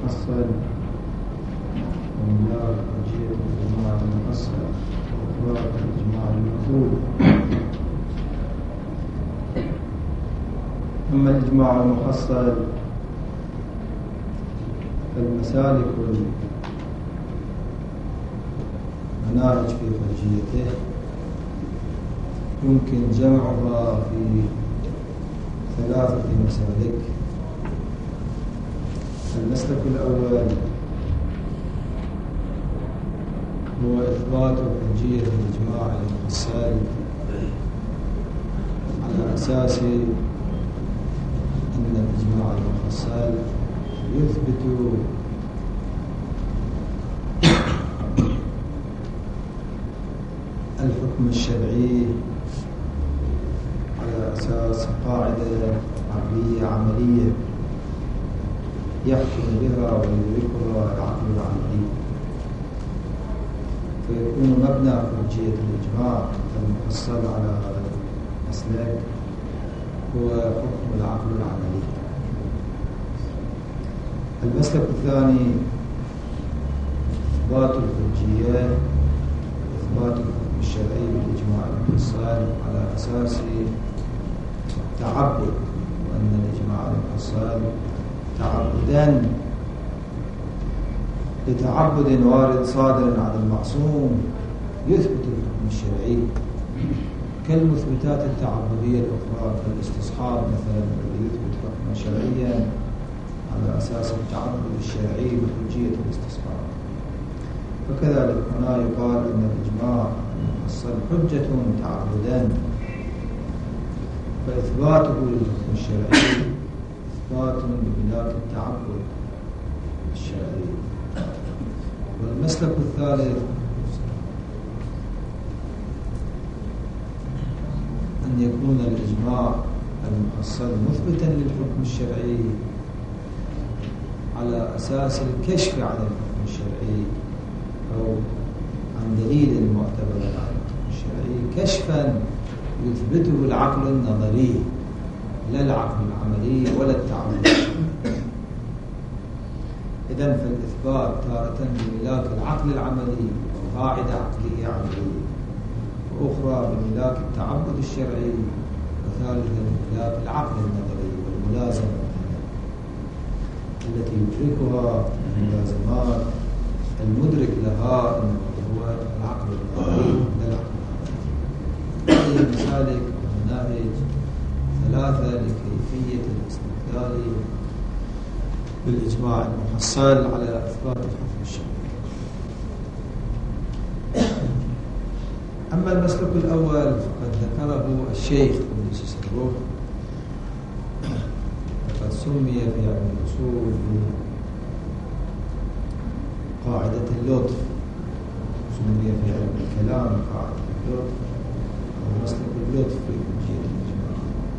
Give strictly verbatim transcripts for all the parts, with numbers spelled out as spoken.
المحصل وملاك حجية الإجماع المحصل وإطلاق الإجماع المقبول. أما الإجماع المحصل فالمسالك والمناهج في حجيته يمكن جمعها في ثلاثة مسالك. المسلك الأول هو إثبات حجية الإجماع المحصل على أساس أن الإجماع المحصل يثبت الحكم الشرعي على أساس قاعدة عقلية عملية يحكم بها ويدركها العقل العملي، فيكون مبنى حجية الإجماع المحصل على هذا المسلك هو حكم العقل العملي. المسلك الثاني إثبات الحجية، إثبات الحكم الشرعي بالإجماع المحصل على أساس تعبد، وأن الإجماع المحصل تعبدا لتعبد وارد صادر عن المعصوم يثبت الحكم الشرعي كالمثبتات التعبدية الأخرى كالاستصحاب مثلا الذي يثبت حكما شرعيا على أساس التعبد الشرعي بحجية الاستصحاب. فكذلك هنا يقال أن الإجماع المحصل حجة تعبدا، فإثباته للحكم الشرعي إثبات بملاك التعبد الشرعي. والمسلك الثالث أن يكون الإجماع المحصل مثبتا للحكم الشرعي على أساس الكشف عن الحكم الشرعي أو عن دليل معتبر عن الحكم الشرعي كشفا يثبته العقل النظري لا العقل العملي ولا التعبد. إذن فالإثبات تارة بملاك العقل العملي وقاعدة عقلية عملية، وأخرى بملاك التعبد الشرعي، وثالثا بملاك العقل النظري والملازمة التي يدركها الملازمات المدرك لها هو العقل النظري لا العقل العملي. هذه المسالك والمناهج ثلاثة لكيفية الاستدلال بالإجماع المحصل على إثبات الحكم الشرعي. أما المسلك الأول فقد ذكره الشيخ ابن سيسرو، وقد سمي في علم الأصول بقاعدة اللطف، سمي في علم الكلام قاعدة اللطف أو مسلك اللطف في حجية الإجماع.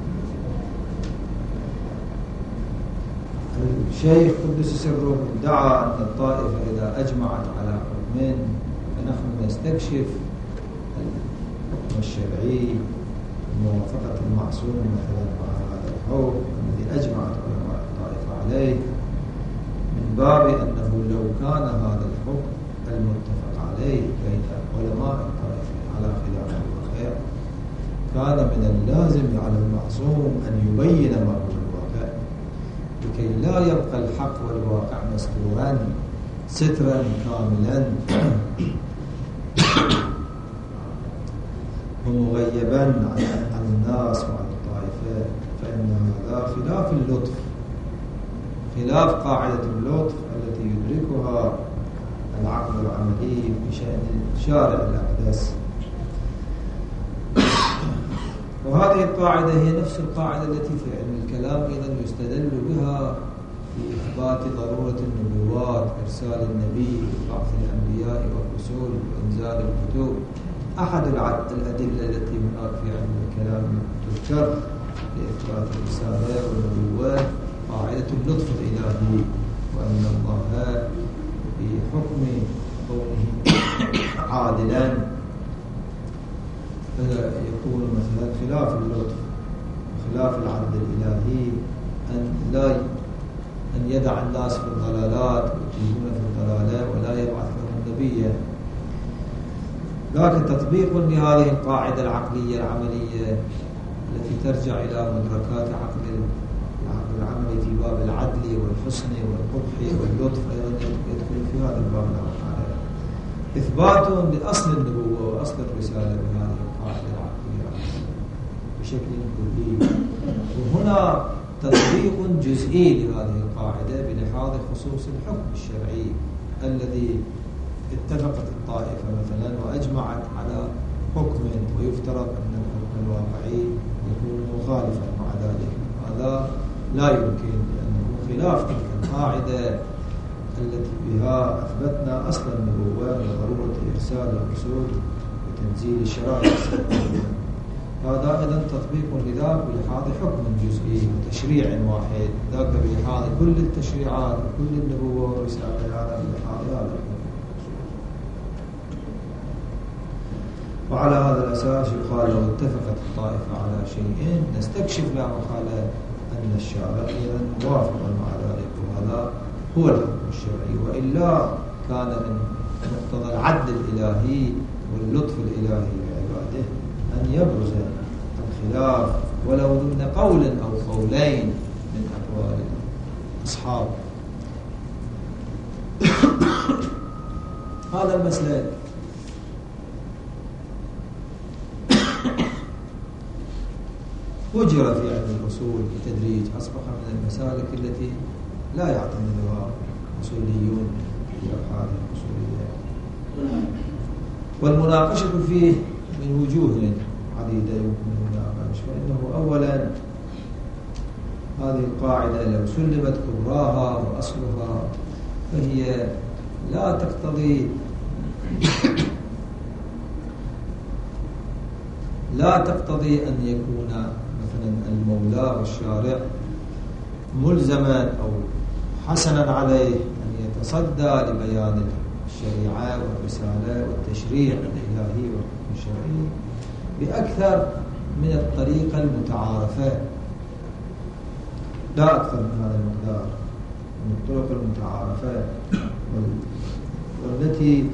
الشيخ قدس سره ادعى أن الطائفة إذا أجمعت على حكم فنحن نستكشف الحكم الشرعي موافقة المعصوم مثلا مع هذا الحكم الذي أجمعت علماء الطائفة عليه، من باب أنه لو كان هذا الحكم المتفق عليه بين علماء الطائفة على خلاف الواقع كان من اللازم على المعصوم أن يبين ما هو الواقع لكي لا يبقى الحق والواقع مستورا سترا كاملا ومغيبا عن الناس وعن الطائفة، فإن هذا خلاف اللطف، خلاف قاعدة اللطف التي يدركها العقل العملي بشأن شارع الأحداث. وهذه القاعدة هي نفس القاعدة التي في علم الكلام أيضا يستدل بها في إثبات ضرورة النبوات، إرسال النبي، بعث الأنبياء والرسل وإنزال الكتب. أحد الأدلة التي هناك في علم الكلام تذكر لإثبات الرسالة والنبوة قاعدة اللطف الإلهي، وأن الله بحكم كونه عادلا يكون مثلا خلاف اللطف خلاف العدل الإلهي أن لا أن يدع الناس في الضلالات ويتيهون في الضلالة ولا يبعث لهم نبيا. لكن تطبيق لهذه القاعدة العقلية العملية التي ترجع إلى مدركات عقل العقل العملي في باب العدل والحسن والقبح واللطف أيضا يدخل في هذا الباب العقلي. إثبات لأصل النبوة وأصل الرسالة بهذه القاعدة العقلية بشكل كلي، وهنا تطبيق جزئي لهذه القاعدة بلحاظ خصوص الحكم الشرعي الذي اتفقت الطائفة مثلا وأجمعت على حكم ويفترض أن الحكم الواقعي يكون مخالفا مع ذلك. هذا لا يمكن لأنه خلاف تلك القاعدة التي بها أثبتنا أصل النبوة وضرورة إرسال الرسل وتنزيل الشرائع. هذا إذن تطبيق لذلك بلحاظ حكم جزئي وتشريع واحد، ذاك بلحاظ كل التشريعات وكل النبوة والرسالة، هذا بلحاظ هذا الحكم. وعلى هذا الأساس يقال لو اتفقت الطائفة على شيء نستكشف لا محالة أن الشارع إذن موافقا مع ذلك، وهذا هو الحكم الشرعي. وإلا كان من مقتضى العدل الإلهي واللطف الإلهي بعباده أن يبرز الخلاف ولو ضمن قول أو قولين من أقوال الأصحاب. هذا المسلك وجر في علم الأصول بالتدريج، أصبح من المسالك التي لا يعتمدها أصوليون في أبحاث الأصولية، والمناقشة فيه من وجوه عديدة يمكن المناقشة. فإنه أولا هذه القاعدة لو سلمت كبراها وأصلها فهي لا تقتضي لا تقتضي أن يكون مثلا المولى والشارع ملزما أو حسنا عليه أن يتصدى لبيان الشريعة والرسالة والتشريع الإلهي والحكم الشرعي بأكثر من الطريقة المتعارفة، لا أكثر من هذا المقدار من الطرق المتعارفة والتي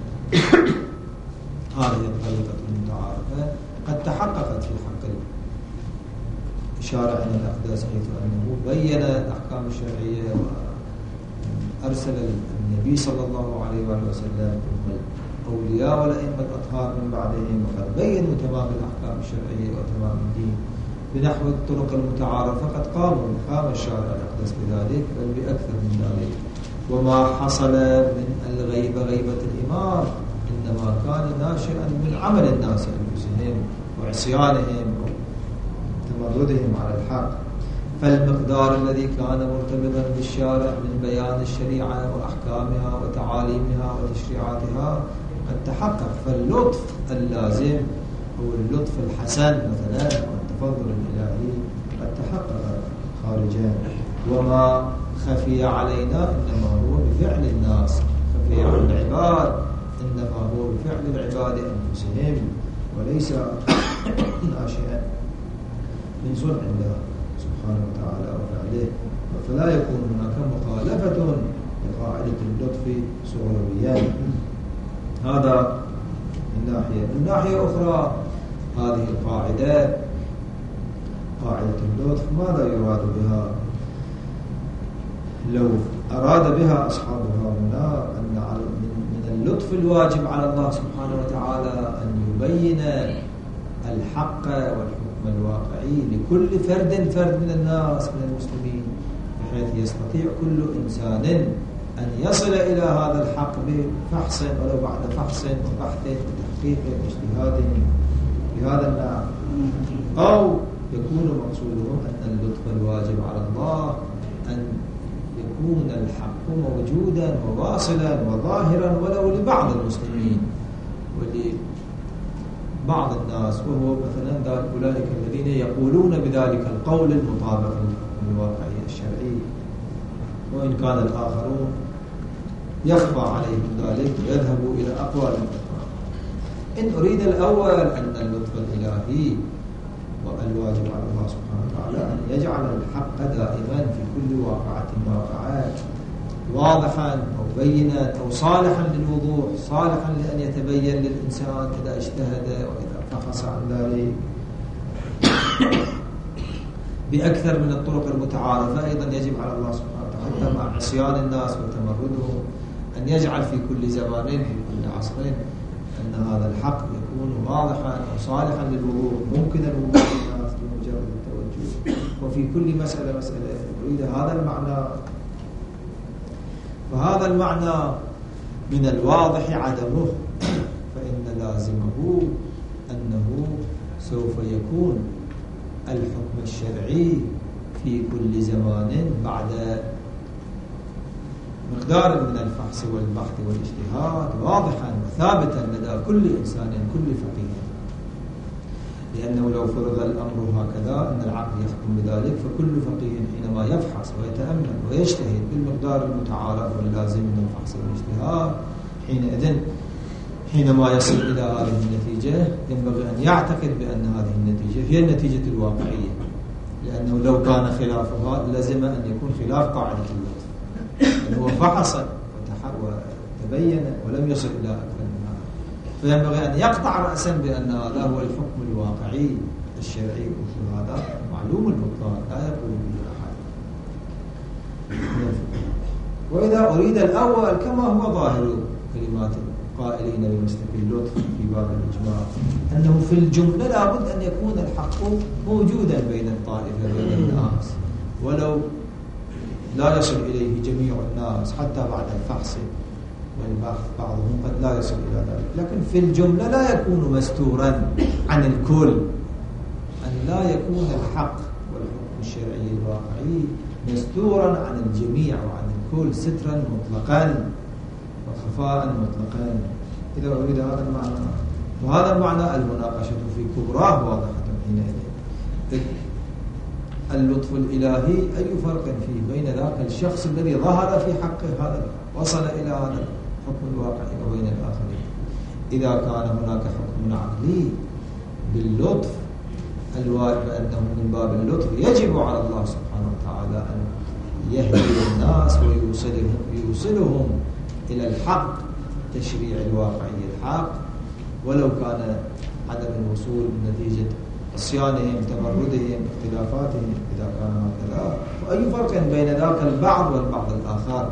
هذه الطريقة المتعارفة قد تحققت في حق شارعنا الأقدس، حيث أنه بين الأحكام الشرعية وأرسل النبي صلى الله عليه وآله وسلم الأولياء والأئمة الأطهار من بعدهم، وقد بينوا تمام الأحكام الشرعية وتمام الدين بنحو الطرق المتعارفة. فقد قاموا قام الشارع الأقدس بذلك بل بأكثر من ذلك. وما حصل من الغيبة غيبة الإمام إنما كان ناشئا من عمل الناس أنفسهم وعصيانهم وتمردهم على الحق، فالمقدار الذي كان مرتبطا بالشارع من بيان الشريعة وأحكامها وتعاليمها وتشريعاتها قد تحقق. فاللطف اللازم هو اللطف الحسن مثلا والتفضل الإلهي قد تحقق خارجا. وما خفي علينا إنما هو بفعل الناس، خفي على العباد إنما هو بفعل العباد أنفسهم وليس ناشئا من صنع الله سبحانه وتعالى وفعله. فلا يكون هناك مخالفة لقاعدة اللطف صغريا. هذا من ناحية. من ناحية أخرى هذه القاعدة قاعدة اللطف ماذا يراد بها؟ لو أراد بها أصحابها هنا أن من اللطف الواجب على الله سبحانه وتعالى أن يبين الحق والحكم الواقعي لكل فرد فرد من الناس من المسلمين، بحيث يستطيع كل إنسان أن يصل إلى هذا الحق بفحص ولو بعد فحص وبحث وتحقيق واجتهاد بهذا النوع، أو يكون مقصودهم أن اللطف الواجب على الله أن يكون الحق موجودا وواصلا وظاهرا ولو لبعض المسلمين ولبعض الناس، وهو مثلا أولئك الذين يقولون بذلك القول المطابق للواقع الشرعي، وإن كان الآخرون يخفى عليهم ذلك ويذهبوا إلى أقوال الأخرى. إن أريد الأول أن اللطف الإلهي والواجب على الله سبحانه وتعالى أن يجعل الحق دائما في كل واقعة واقعات واضحا أو بينا أو صالحا للوضوح، صالحا لأن يتبين للإنسان إذا اجتهد وإذا فحص عن ذلك بأكثر من الطرق المتعارفة. أيضا يجب على الله سبحانه وتعالى حتى مع عصيان الناس وتمردهم أن يجعل في كل زمان في كل عصر أن هذا الحق يكون واضحا أو صالحا للوضوح، ممكن الوضوح للناس بمجرد التوجه، وفي كل مسألة مسألة يريد هذا المعنى. فهذا المعنى من الواضح عدمه، فإن لازمه أنه سوف يكون الحكم الشرعي في كل زمان بعد مقدار من الفحص والبحث والاجتهاد واضحا وثابتا لدى كل إنسان كل فقيه. لأنه لو فرض الأمر هكذا أن العقل يحكم بذلك، فكل فقيه حينما يفحص ويتأمل ويجتهد بالمقدار المتعارف واللازم من الفحص والاجتهاد، حينئذ حينما يصل إلى هذه النتيجة ينبغي أن يعتقد بأن هذه النتيجة هي النتيجة الواقعية، لأنه لو كان خلافها لازم أن يكون خلاف قاعدة اللطف، يعني هو فحص وتبين ولم يصل إلى أكثر من هذا، فينبغي أن يقطع رأسا بأن هذا هو الحكم الواقعي الشرعي، وهذا معلوم البطلان لا يقول به أحد. وإذا أريد الأول كما هو ظاهر كلمات قائلين بمسلك اللطف في باب الإجماع أنه في الجملة لابد أن يكون الحق موجودا بين الطائفة بين الناس، ولو لا يصل إليه جميع الناس حتى بعد الفحص والبحث، بعضهم قد لا يصل إلى ذلك، لكن في الجملة لا يكون مستورا عن الكل، أن لا يكون الحق والحكم الشرعي الواقعي مستورا عن الجميع وعن الكل سترا مطلقا وخفاء مطلقا. إذا أريد هذا المعنى، وهذا المعنى المناقشة في كبراه واضحة حينئذ. اللطف الإلهي أي فرق فيه بين ذاك الشخص الذي ظهر في حقه هذا وصل إلى هذا الحكم الواقعي وبين الآخرين؟ إذا كان هناك حكم عقلي باللطف الواجب أنه من باب اللطف يجب على الله سبحانه وتعالى أن يهدي الناس ويوصلهم يوصلهم إلى الحق التشريع الواقعي الحق، ولو كان عدم الوصول نتيجة عصيانهم تمردهم اختلافاتهم إذا كان هكذا. وأي فرق بين ذاك البعض والبعض الآخر؟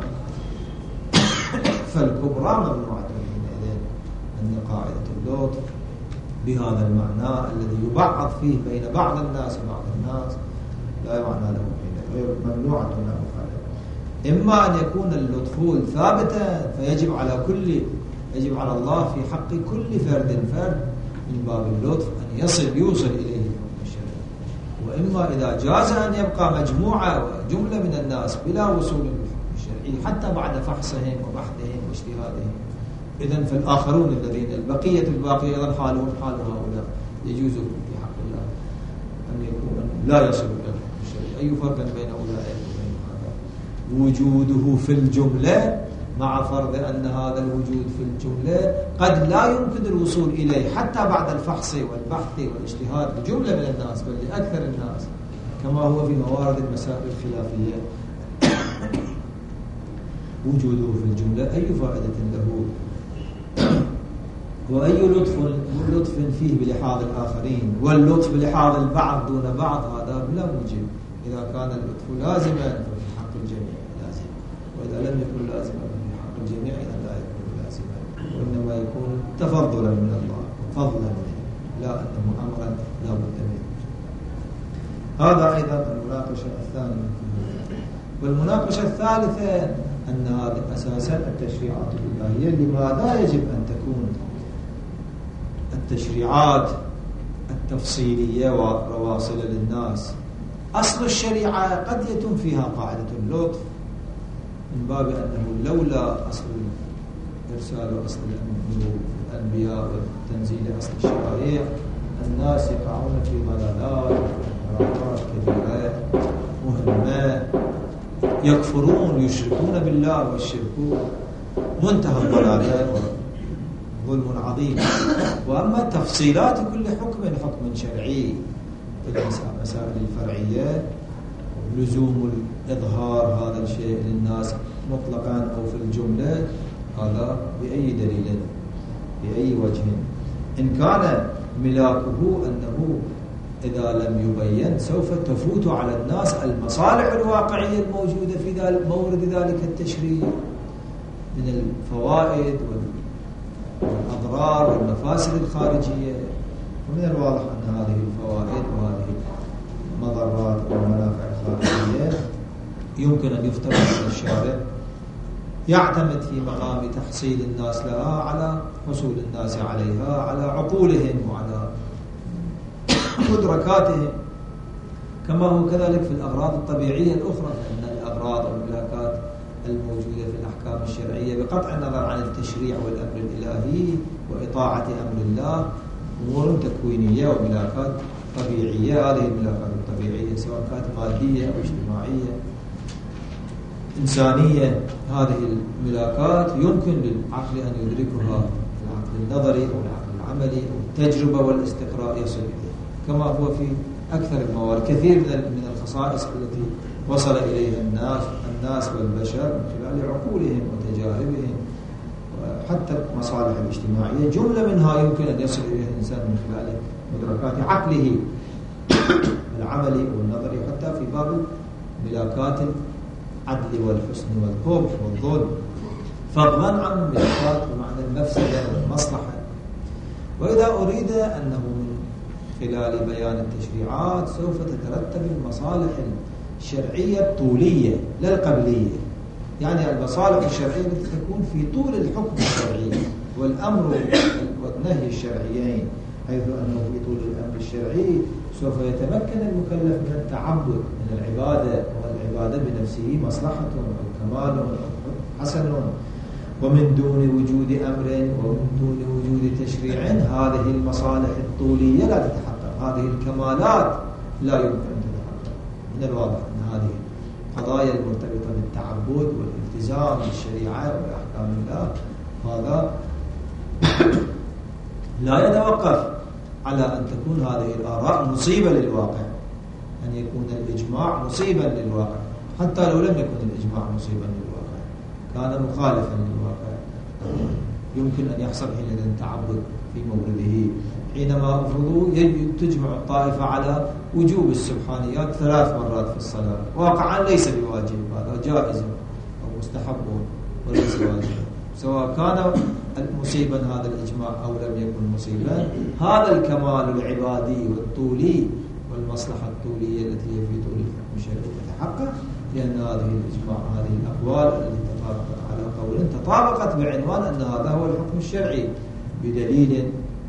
فالكبرى ممنوعة حينئذ أن قاعدة اللطف بهذا المعنى الذي يبعض فيه بين بعض الناس وبعض الناس لا معنى له حينئذ، ممنوعة لا مخالفة. إما أن يكون اللطف ثابتا فيجب على كل يجب على الله في حق كل فرد فرد من باب اللطف أن يصل يوصل إليه الحكم الشرعي، وإما إذا جاز أن يبقى مجموعة وجملة من الناس بلا وصول للحكم الشرعي حتى بعد فحصهم وبحثهم واجتهادهم، إذن فالآخرون الذين البقية الباقية أيضا حالهم حال هؤلاء يجوز في حق الله أن يكون لا يصل إلى الحكم الشرعي. أي فرق بين أولئك وبين هذا؟ وجوده في الجملة مع فرض أن هذا الوجود في الجملة قد لا يمكن الوصول إليه حتى بعد الفحص والبحث والاجتهاد لجملة من الناس بل لأكثر الناس، كما هو في موارد المسائل الخلافية. وجوده في الجملة أي فائدة له؟ وأي لطف لطف فيه بلحاظ الآخرين، واللطف بلحاظ البعض دون بعض هذا بلا موجب. إذا كان اللطف لازما ففي حق الجميع لازم، وإذا لم يكن لازما ففي حق الجميع إذا لا يكون لازما، وإنما يكون تفضلا من الله وفضلا منه، لا أنه أمرا لا بد منه. هذا أيضا المناقشة الثانية. والمناقشة الثالثة أن هذه أساسا التشريعات الإلهية لماذا يجب أن تكون التشريعات التفصيلية وواصلة للناس؟ أصل الشريعة قد يتم فيها قاعدة اللطف من باب أنه لولا أصل الإرسال وأصل الأنبياء وتنزيل أصل الشرائع الناس يقعون في ضلالات وانحرافات كبيرة مهمة، يكفرون يشركون بالله والشرك منتهى الضلالة وظلم عظيم. وأما تفصيلات كل حكم حكم شرعي، المسائل الفرعية، لزوم الإظهار هذا الشيء للناس مطلقا أو في الجملة، هذا بأي دليل بأي وجه. إن كان ملاكه أنه إذا لم يبين سوف تفوت على الناس المصالح الواقعية الموجودة في ذلك مورد ذلك التشريع من الفوائد والأضرار والمفاسد الخارجية. ومن الواضح أن هذه الفوائد وهذه المضرات والمنافع الخارجية يمكن أن يفترض أن الشارع يعتمد في مقام تحصيل الناس لها على حصول الناس عليها على عقولهم وعلى مدركاتهم، كما هو كذلك في الأغراض الطبيعية الأخرى، لأن الأغراض والملاكات الموجودة في الأحكام الشرعية بقطع النظر عن التشريع والأمر الإلهي وإطاعة أمر الله أمور تكوينية وملاكات طبيعية. هذه الملاكات الطبيعية سواء كانت مادية أو اجتماعية إنسانية، هذه الملاكات يمكن للعقل أن يدركها العقل النظري أو العقل العملي أو التجربة والاستقراء يصل إليه، كما هو في أكثر الموارد. كثير من الخصائص التي وصل إليها الناس الناس والبشر من خلال عقولهم وتجاربهم وحتى المصالح الاجتماعية، جملة منها يمكن أن يصل إليها الإنسان من خلال مدركات عقله العملي والنظري، حتى في باب ملاكات العدل والحسن والقبح والظلم، فضلا عن ملاكات بمعنى المفسدة والمصلحة. وإذا أريد أنه من خلال بيان التشريعات سوف تترتب المصالح الشرعية الطولية لا القبلية، يعني المصالح الشرعية التي تكون في طول الحكم الشرعي والأمر والنهي الشرعيين، حيث أنه في طول الأمر الشرعي سوف يتمكن المكلف من التعبد من العبادة، والعبادة بنفسه مصلحة وكمال حسن، ومن دون وجود أمر ومن دون وجود تشريع هذه المصالح الطولية لا تتحقق، هذه الكمالات لا يمكن أن تتحقق. من الواضح أن هذه القضايا المرتبطة بالتعبد والالتزام بالشريعة وبأحكام الله هذا لا يتوقف على أن تكون هذه الآراء مصيبة للواقع، أن يكون الإجماع مصيبا للواقع، حتى لو لم يكن الإجماع مصيبا للواقع كان مخالفا للواقع، يمكن أن يحصل حينئذ تعبد في مورده. حينما أفرضوا تجمع الطائفة على وجوب السبحانيات ثلاث مرات في الصلاة، واقعا ليس بواجب، هذا جائز أو مستحب وليس واجب، سواء كان مصيبا هذا الإجماع أو لم يكن مصيبا، هذا الكمال العبادي والطولي والمصلحة الطولية التي هي في طول الحكم الشرعي تتحقق، لأن هذه الإجماع هذه الأقوال التي تطابقت على قول تطابقت بعنوان أن هذا هو الحكم الشرعي بدليل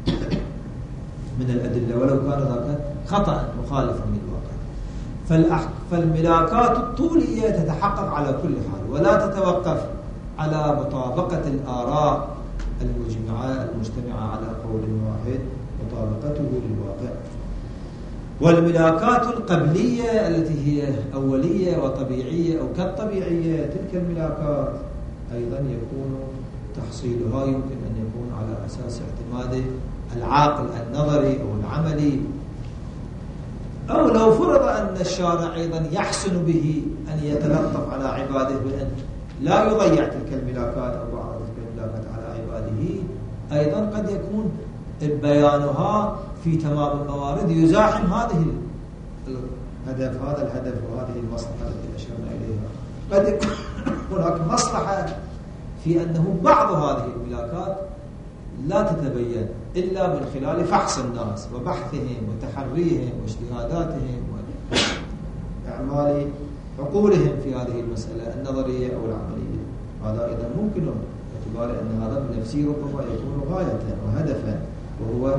من الأدلة، ولو كان ذاك خطأ مخالفا للواقع. فالملاكات الطولية تتحقق على كل حال، ولا تتوقف على مطابقة الآراء المجمعة المجتمعة على قول واحد مطابقته للواقع. والملاكات القبلية التي هي أولية وطبيعية أو كالطبيعية، تلك الملاكات أيضا يكون تحصيلها يمكن أن يكون على أساس اعتماد العاقل النظري أو العملي، أو لو فرض أن الشارع أيضا يحسن به أن يتلطف على عباده بأن لا يضيع تلك الملاكات أو بعض تلك الملاكات على عباده، أيضا قد يكون بيانها في تمام الموارد يزاحم هذه الهدف هذا الهدف وهذه المصلحة التي أشرنا إليها. قد يكون هناك مصلحة في أنه بعض هذه الملاكات لا تتبين إلا من خلال فحص الناس وبحثهم وتحريهم واجتهاداتهم وإعمال عقولهم في هذه المسألة النظرية أو العملية. هذا أيضا ممكن باعتبار أن هذا بنفسه ربما يكون غاية وهدفا، وهو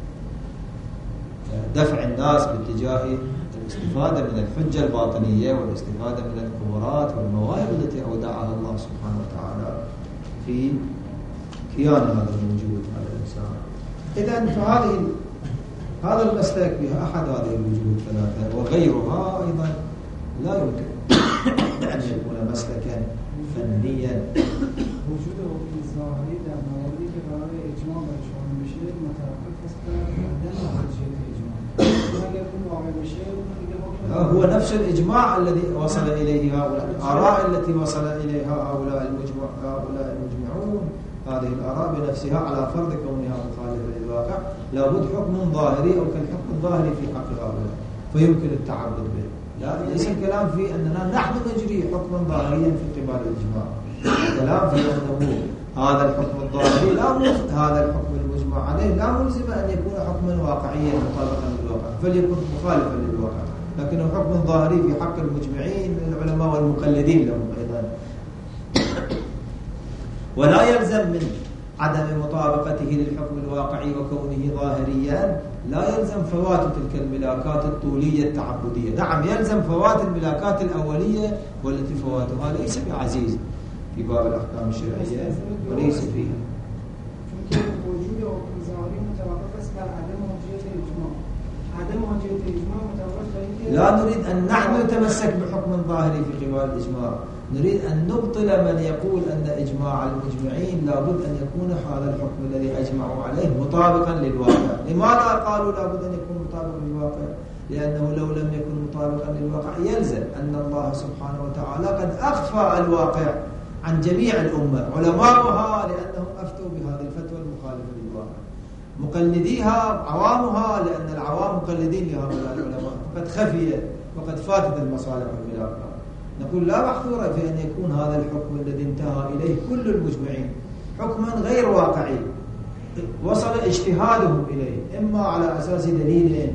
دفع الناس باتجاه الاستفادة من الحجة الباطنية والاستفادة من القدرات والمواهب التي أودعها الله سبحانه وتعالى في كيان هذا الوجود على الإنسان. إذن فهذه هذا المسلك بها أحد هذه الوجوه الثلاثة، وغيرها أيضا لا يمكن أن يكون مسلكا فنيا. وجوده في الظاهري در مواردی که برای اجماع برشان میشه متوقف است بر عدم حجیت اجماع. اگر اون واقع هو نفس الإجماع الذي وصل إليه هؤلاء، الآراء التي وصل إليها هؤلاء المجمع هؤلاء المجمعون، هذه الآراء بنفسها على فرض كونها مخالفة للواقع لابد حكم ظاهري أو كالحكم الظاهري في حق هؤلاء فيمكن التعبد به. لا، ليس الكلام في أننا نحن نجري حكما ظاهريا في قبال الإجماع، الكلام في أنه هذا الحكم الظاهري لا ملزم، هذا الحكم المجمع عليه لا ملزم أن يكون حكما واقعيا مطابقا للواقع، فليكن مخالفا للواقع، لكنه حكم ظاهري في حق المجمعين من العلماء والمقلدين لهم أيضا. ولا يلزم من عدم مطابقته للحكم الواقعي وكونه ظاهريا لا يلزم فوات تلك الملاكات الطولية التعبدية. نعم يلزم فوات الملاكات الأولية والتي فواتها ليس بعزيز في باب الأحكام الشرعية وليس فيها. وجود حكم ظاهري متوقف است بر عدم حجیت اجماع. عدم حجیت اجماع متوقف است. لا نريد أن نحن نتمسك بحكم ظاهري في قبال الإجماع، نريد أن نبطل من يقول أن إجماع المجمعين لابد أن يكون هذا الحكم الذي أجمعوا عليه مطابقا للواقع. لماذا قالوا لابد أن يكون مطابقا للواقع؟ لأنه لو لم يكن مطابقا للواقع يلزم أن الله سبحانه وتعالى قد أخفى الواقع عن جميع الأمة، علماؤها لأنهم أفتوا بهذه الفتوى المخالفة للواقع، مقلديها عوامها لأن العوام مقلدين لهؤلاء العلماء، فقد خفيت وقد فاتت المصالح والملاقات. نقول لا محظور في أن يكون هذا الحكم الذي انتهى إليه كل المجمعين حكما غير واقعي وصل اجتهادهم إليه إما على أساس دليل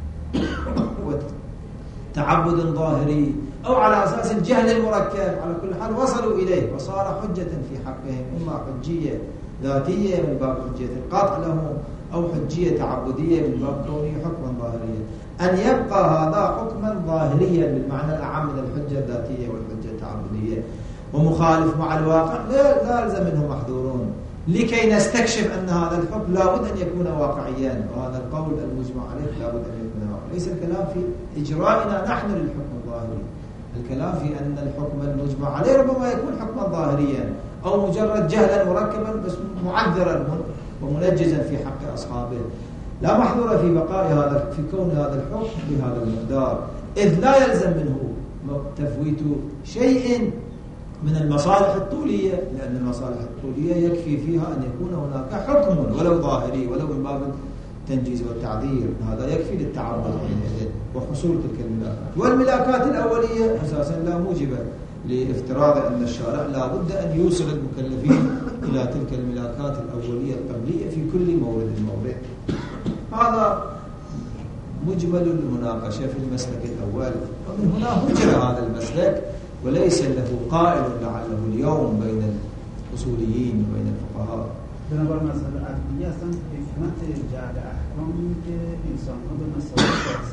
وتعبد ظاهري أو على أساس الجهل المركب، على كل حال وصلوا إليه وصار حجة في حقهم، إما حجية ذاتية من باب حجية القطع لهم أو حجية تعبدية من باب كونه حكما ظاهريا. أن يبقى هذا حكما ظاهريا بالمعنى الأعم من الحجة الذاتية والحجة التعبدية ومخالف مع الواقع لا, لا يلزم منه محظورون، لكي نستكشف أن هذا الحكم لابد أن يكون واقعيا، وهذا القول المجمع عليه لابد أن يكون واقعيا. ليس الكلام في إجرائنا نحن للحكم الظاهري، الكلام في أن الحكم المجمع عليه ربما يكون حكما ظاهريا أو مجرد جهلا مركبا بس معذرا ومنجزا في حق أصحابه. لا محظور في بقاء هذا في كون هذا الحكم بهذا المقدار، إذ لا يلزم منه تفويت شيء من المصالح الطولية، لأن المصالح الطولية يكفي فيها أن يكون هناك حكم ولو ظاهري ولو من باب التنجيز والتعذير، هذا يكفي للتعبد وحصول تلك الملاكات. والملاكات الأولية أساسا لا موجب لافتراض أن الشارع لا بد أن يوصل المكلفين إلى تلك الملاكات الأولية القبلية في كل مورد مورد. هذا مجمل المناقشة في المسلك الأول، ومن هنا هجر هذا المسلك وليس له قائل لعله اليوم بين الأصوليين وبين الفقهاء. بنابر مسألة عقلية أصلا حكمت جعل أحكام إنسان هذا مسألة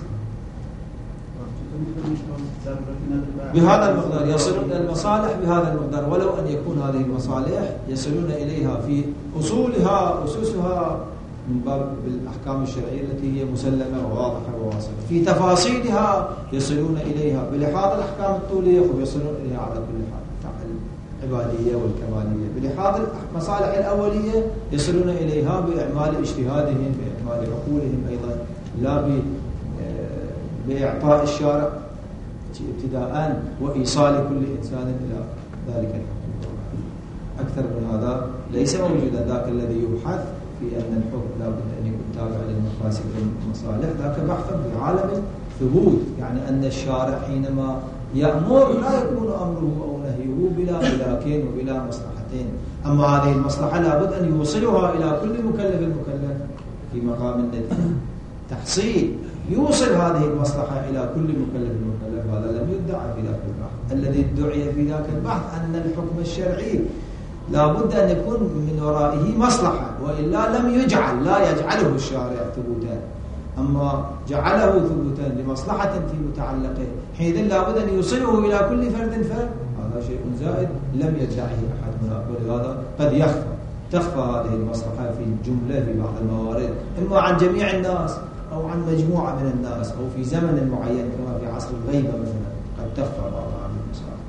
بهذا المقدار يصلون إلى المصالح بهذا المقدار، ولو أن يكون هذه المصالح يصلون إليها في أصولها أسسها من باب الأحكام الشرعية التي هي مسلمة وواضحة وواصلة، في تفاصيلها يصلون إليها بلحاظ الأحكام الطولية ويصلون إليها على كل حال العبادية والكمالية، بلحاظ المصالح الأولية يصلون إليها بإعمال اجتهادهم بإعمال عقولهم أيضا، لا ب بإعطاء الشارع ابتداءً وإيصال كل إنسان إلى ذلك الحكم. أكثر من هذا ليس موجودا. ذاك الذي يبحث في أن الحكم لا بد أن يكون تابع للمقاصد والمصالح، ذاك بحث في عالم الثبوت، يعني أن الشارع حينما يأمر لا يكون أمره أو نهيه بلا ملاكين وبلا مصلحتين، أما هذه المصلحة لا بد أن يوصلها إلى كل مكلف المكلف في مقام الندب تحصيل يوصل هذه المصلحة إلى كل مكلف المكلف. هذا لم يدعى في ذاك البحث. الذي ادعي في ذاك البحث أن الحكم الشرعي لا بد أن يكون من ورائه مصلحة، وإلا لم يجعل لا يجعله الشارع ثبوتا، أما جعله ثبوتا لمصلحة في متعلقه، حينئذ لا بد أن يوصله إلى كل فرد فرد. هذا شيء زائد لم يدعه أحد هنا، ولهذا قد يخفى تخفى هذه المصلحة في الجملة في بعض الموارد، إما عن جميع الناس أو عن مجموعة من الناس أو في زمن معين كما في عصر الغيبة مثلا قد تخفى بعض هذه المصالح.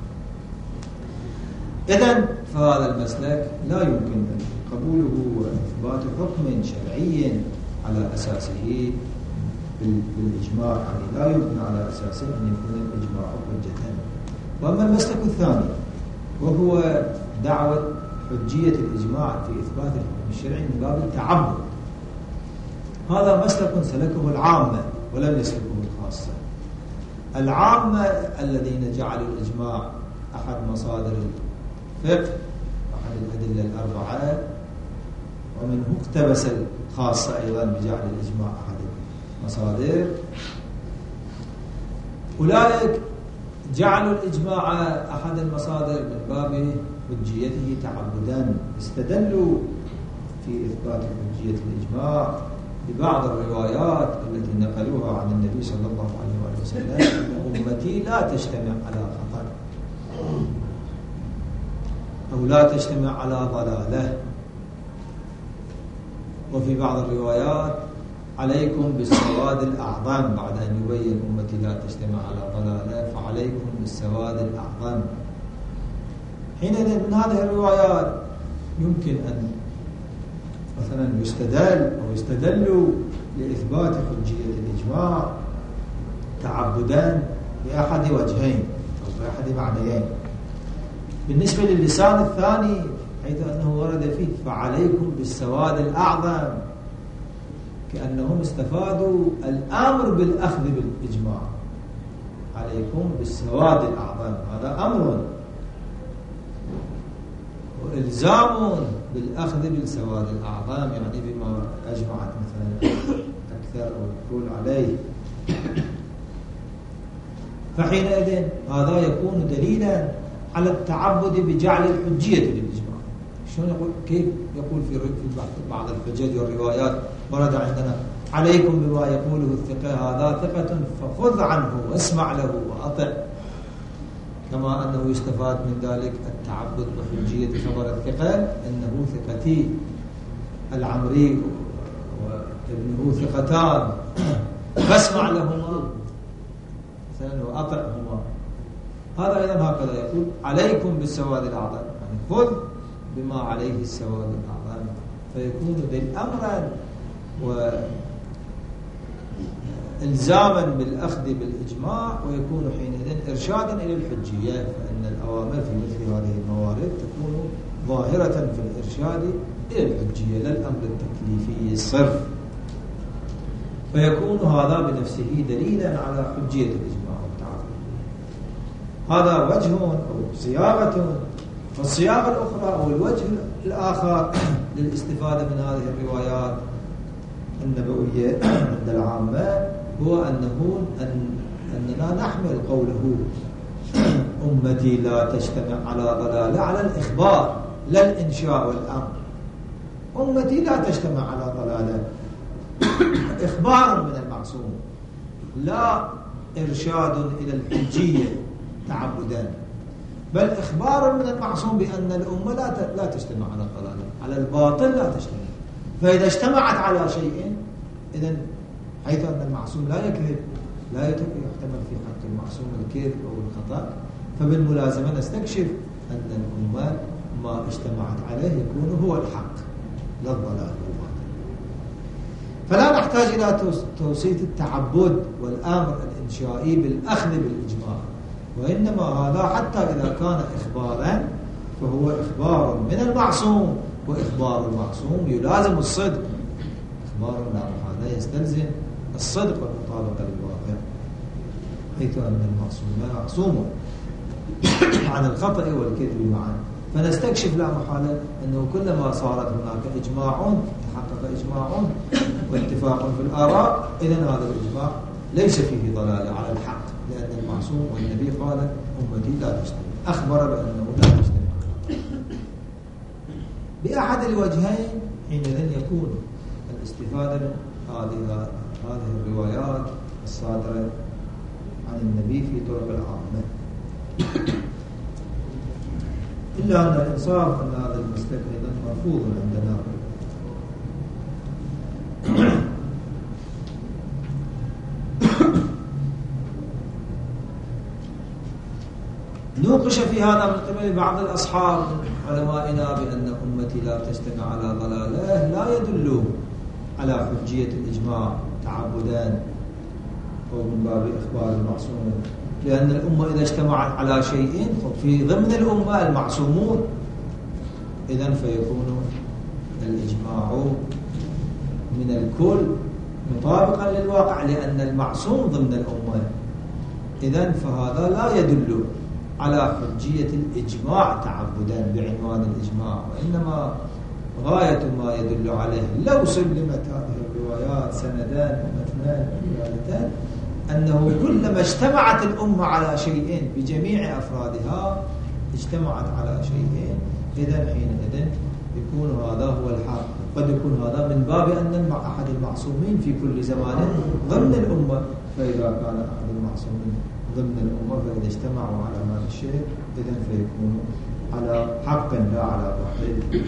إذن فهذا المسلك لا يمكن قبوله وإثبات حكم شرعي على أساسه بالإجماع، يعني لا يمكن على أساس أن يكون الإجماع حجة. وأما المسلك الثاني وهو دعوة حجية الإجماع في إثبات الحكم الشرعي من باب التعبد، هذا مسلك سلكه العامة ولم يسلكه الخاصة. العامة الذين جعلوا الإجماع أحد مصادر الفقه، أحد الأدلة الأربعة، ومنه اقتبس الخاصة أيضا بجعل الإجماع أحد المصادر، أولئك جعلوا الإجماع أحد المصادر من باب حجيته تعبدا. استدلوا في إثبات حجية الإجماع ببعض الروايات التي نقلوها عن النبي صلى الله عليه وسلم أن أمتي لا تجتمع على خطر أو لا تجتمع على ضلالة. وفي بعض الروايات عليكم بالسواد الأعظم، بعد أن يبين أمتي لا تجتمع على ضلالة فعليكم بالسواد الأعظم. حينئذ من هذه الروايات يمكن أن مثلا يستدل أو يستدلوا لإثبات حجية الإجماع تعبدا بأحد وجهين أو بأحد معنيين. بالنسبة للسان الثاني حيث أنه ورد فيه فعليكم بالسواد الأعظم، كأنهم استفادوا الأمر بالأخذ بالإجماع، عليكم بالسواد الأعظم، هذا أمر وإلزام بالأخذ بالسواد الأعظم، يعني بما أجمعت مثلا أكثر أو الكل عليه. فحينئذ هذا يكون دليلا على التعبد بجعل الحجية للإجماع. شلون يقول؟ كيف يقول في بعض الحجج والروايات ورد عندنا عليكم بما يقوله الثقة، هذا ثقة فخذ عنه واسمع له وأطع، كما أنه يستفاد من ذلك التعبد بحجية خبر الثقة، أنه ثقتي العمري وابنه ثقتان فاسمع لهما مثلا وأطعهما. هذا أيضا هكذا يقول عليكم بالسواد الأعظم، يعني خذ بما عليه السواد الأعظم، فيكون ذي أمرا وإلزاما بالأخذ بالإجماع، ويكون حينئذ إرشادا إلى الحجية، فإن الأوامر في مثل هذه الموارد تكون ظاهرة في الإرشاد إلى الحجية لا الأمر التكليفي الصرف، فيكون هذا بنفسه دليلا على حجية الإجماع والتعبد. هذا وجه أو صياغة. والصياغة الأخرى أو الوجه الآخر للاستفادة من هذه الروايات النبوية عند العامة هو أنه أن أننا نحمل قوله أمتي لا تجتمع على ضلالة على الإخبار لا الإنشاء والأمر. أمتي لا تجتمع على ضلالة إخبار من المعصوم، لا إرشاد إلى الحجية تعبدا، بل إخبار من المعصوم بأن الأمة لا لا تجتمع على الضلالة، على الباطل لا تجتمع. فإذا اجتمعت على شيء إذن حيث أن المعصوم لا يكذب، لا يحتمل في حق المعصوم الكذب أو الخطأ، فبالملازمة نستكشف أن الأمة ما اجتمعت عليه يكون هو الحق لا الضلال والباطل. فلا نحتاج إلى توصيف التعبد والأمر الإنشائي بالأخذ بالإجماع، وإنما هذا حتى إذا كان إخبارا فهو إخبار من المعصوم، وإخبار المعصوم يلازم الصدق. إخبار هذا يستلزم الصدق والمطابقة للواقع، حيث أن المعصوم معصوم عن الخطأ والكذب معا. فنستكشف لا محالة أنه كلما صارت هناك إجماع تحقق إجماع واتفاق في الآراء، إذن هذا الإجماع ليس فيه ضلالة على الحق، لأن المعصوم والنبي قال أمتي لا تجتمع، أخبر بأنه لا تجتمع. بأحد الوجهين حينئذ يكون الاستفادة من هذه هذه الروايات الصادرة عن النبي في طرق العامة. إلا أن الإنصاف أن هذا المسلك أيضا مرفوض عندنا. نوقش في هذا من قبل بعض الأصحاب من علمائنا بأن أمتي لا تجتمع على ضلالة لا يدل على حجية الإجماع تعبدا، أو من باب إخبار المعصوم، لأن الأمة إذا اجتمعت على شيء في ضمن الأمة المعصومون، إذن فيكون الإجماع من الكل مطابقا للواقع، لأن المعصوم ضمن الأمة. إذن فهذا لا يدل على حجية الإجماع تعبدا بعنوان الإجماع، وإنما غاية ما يدل عليه لو سلمت هذه الروايات سندان ومثنان ودلالتان أنه كلما اجتمعت الأمة على شيء بجميع أفرادها اجتمعت على شيء، إذن حينئذ يكون هذا هو الحق. قد يكون هذا من باب أن أحد المعصومين في كل زمان ضمن الأمة، فإذا كان أحد المعصومين ضمن الأمة فإذا اجتمعوا على هذا الشيء إذن فيكون على حق لا على باطل.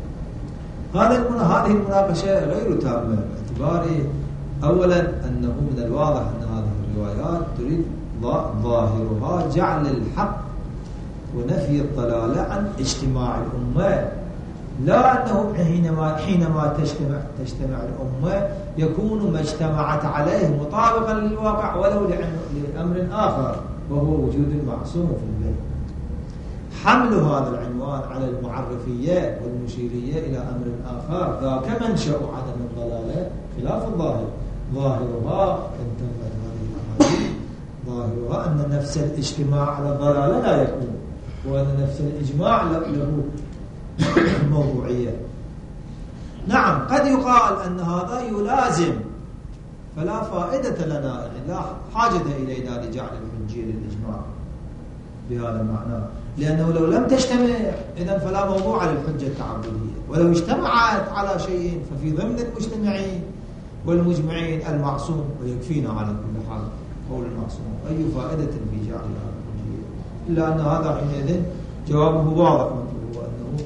هذه المناقشة غير تامة باعتبار أولا أنه من الواضح أن هذه الروايات تريد ظاهرها جعل الحق ونفي الضلالة عن اجتماع الأمة، لا أنه حينما حينما تجتمع تجتمع الأمة يكون ما اجتمعت عليه مطابقا للواقع ولو لأمر آخر وهو وجود المعصوم في البيت. حمل هذا العنوان على المعرفية والمشيرية إلى أمر آخر ذاك منشأ عدم الضلالة خلاف الظاهر. ظاهرها إن تمت هذه الأحاديث ظاهرها أن نفس الاجتماع على الضلالة لا يكون، وأن نفس الإجماع له موضوعية. نعم قد يقال أن هذا يلازم، فلا فائدة لنا، يعني لا حاجة إلينا لجعل الحجية للإجماع بهذا المعنى، لأنه لو لم تجتمع إذن فلا موضوع للحجة التعبدية، ولو اجتمعت على شيء ففي ضمن المجتمعين والمجمعين المعصوم، ويكفينا على كل حال قول المعصوم، أي فائدة في جعل هذا الحجية؟ إلا أن هذا حينئذ جوابه واضح، هو أنه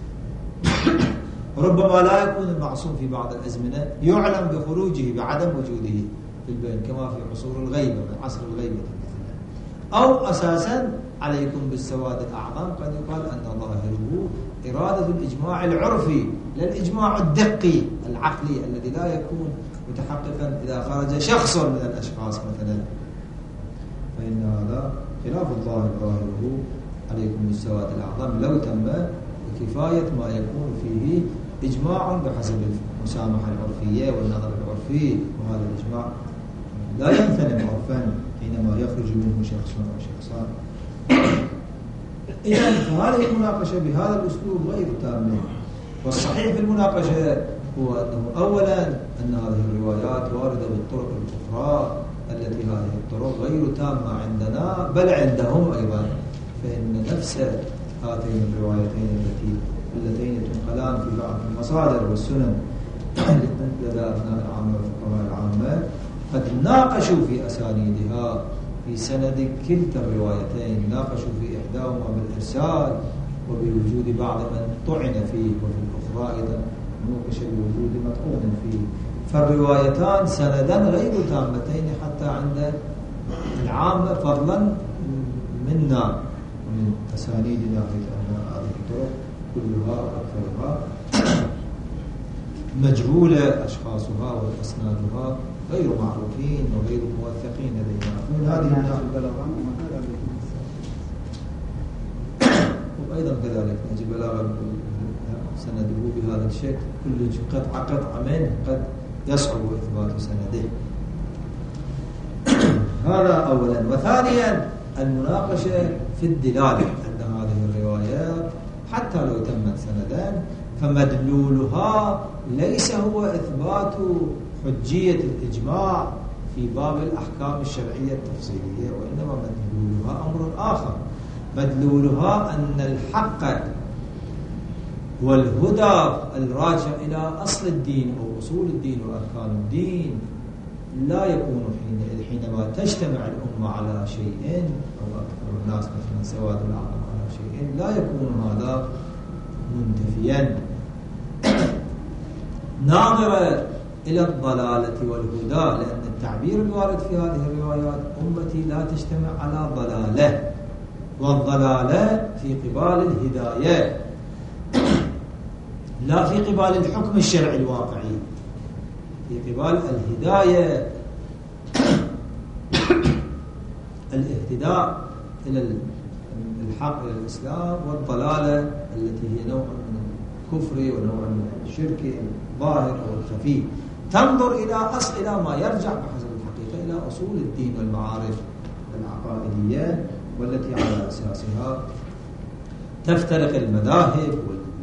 ربما لا يكون المعصوم في بعض الأزمنة يعلم بخروجه بعدم وجوده في البين كما في عصور الغيبة من عصر الغيبة مثلا، أو أساسا عليكم بالسواد الأعظم قد يقال أن ظاهره إرادة الإجماع العرفي لا الإجماع الدقي العقلي الذي لا يكون متحققا إذا خرج شخص من الأشخاص مثلا، فإن هذا خلاف الظاهر. ظاهره عليكم بالسواد الأعظم لو تم بكفاية ما يكون فيه إجماع بحسب المسامحة العرفية والنظر العرفي، وهذا الإجماع لا يمتنع عرفا حينما يخرج منه شخص أو شخصان. إذن فهذه المناقشة بهذا الأسلوب غير تامة، والصحيح في المناقشة هو أنه أولا أن هذه الروايات واردة بالطرق الأخرى التي هذه الطرق غير تامة عندنا بل عندهم أيضا، فإن نفس هاتين الروايتين التي اللتين تنقلان في بعض المصادر والسنن لدى أبناء العامة والفقهاء العامة قد ناقشوا في أسانيدها في سند كلتا الروايتين، ناقشوا في إحداهما بالإرسال وبوجود بعض من طعن فيه، وفي الأخرى أيضا نوقش بوجود مطعون فيه، فالروايتان سندا غير تامتين حتى عند العامة فضلا منا من أسانيدنا في هذه الطرق كلها وأكثرها مجهولة أشخاصها وأسنادها غير معروفين وغير موثقين لدينا. من هذه الناحية وأيضا كذلك نجد بلاغة سنده بهذا الشكل كل قطعة قطعة منه قد يصعب إثبات سنده. هذا أولا. وثانيا المناقشة في الدلالة أن هذه الروايات حتى لو تمت سندان فمدلولها ليس هو إثبات حجية الإجماع في باب الأحكام الشرعية التفصيلية، وإنما مدلولها أمر آخر. مدلولها أن الحق والهدى الراجع إلى أصل الدين أو أصول الدين وأركان الدين لا يكون حينما تجتمع الأمة على شيء أو أكثر الناس مثلا سواد العقل على شيء لا يكون هذا منتفيا ناظرة إلى الضلالة والهدى، لأن التعبير الوارد في هذه الروايات أمتي لا تجتمع على ضلالة، والضلالة في قبال الهداية لا في قبال الحكم الشرعي الواقعي، في قبال الهداية. الاهتداء إلى الحق إلى الإسلام، والضلالة التي هي نوع من الكفر ونوع من الشرك الظاهر أو الخفي. تنظر إلى أصل إلى ما يرجع بحسب الحقيقة إلى أصول الدين والمعارف العقائدية، والتي على أساسها تفترق المذاهب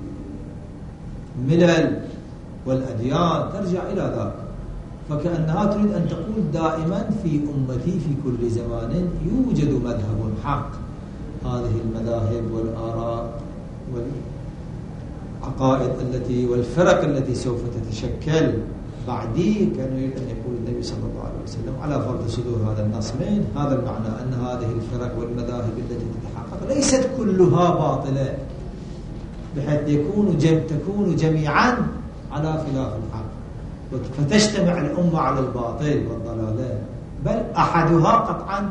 والملل والأديان، ترجع إلى ذاك. فكأنها تريد أن تقول دائما في أمتي في كل زمان يوجد مذهب حق. هذه المذاهب والآراء والعقائد التي والفرق التي سوف تتشكل بعدي، كان يريد أن يقول النبي صلى الله عليه وسلم على فرض صدور هذا النص من هذا المعنى أن هذه الفرق والمذاهب التي تتحقق ليست كلها باطلة، بحيث يكون جم تكون جميعا على خلاف الحق فتجتمع الأمة على الباطل والضلالة، بل أحدها قطعا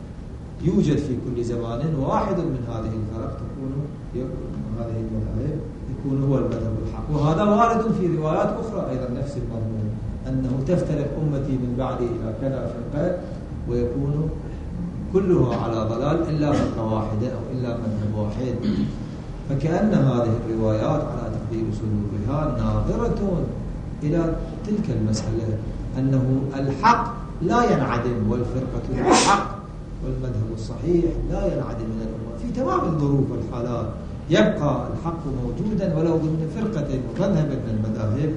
يوجد في كل زمان، واحد من هذه الفرق تكون هذه المذاهب يكون هو المذهب الحق. وهذا وارد في روايات أخرى أيضا نفس المضمون، أنه تفترق أمتي من بعدي إلى كذا فرقة ويكون كلها على ضلال إلا فرقة واحدة أو إلا مذهب واحد. فكأن هذه الروايات على تقدير صدورها ناظرة إلى تلك المسألة، أنه الحق لا ينعدم والفرقة الحق والمذهب الصحيح لا ينعدم من الأمة في تمام الظروف والحالات، يبقى الحق موجودا ولو ضمن فرقة ومذهب من المذاهب.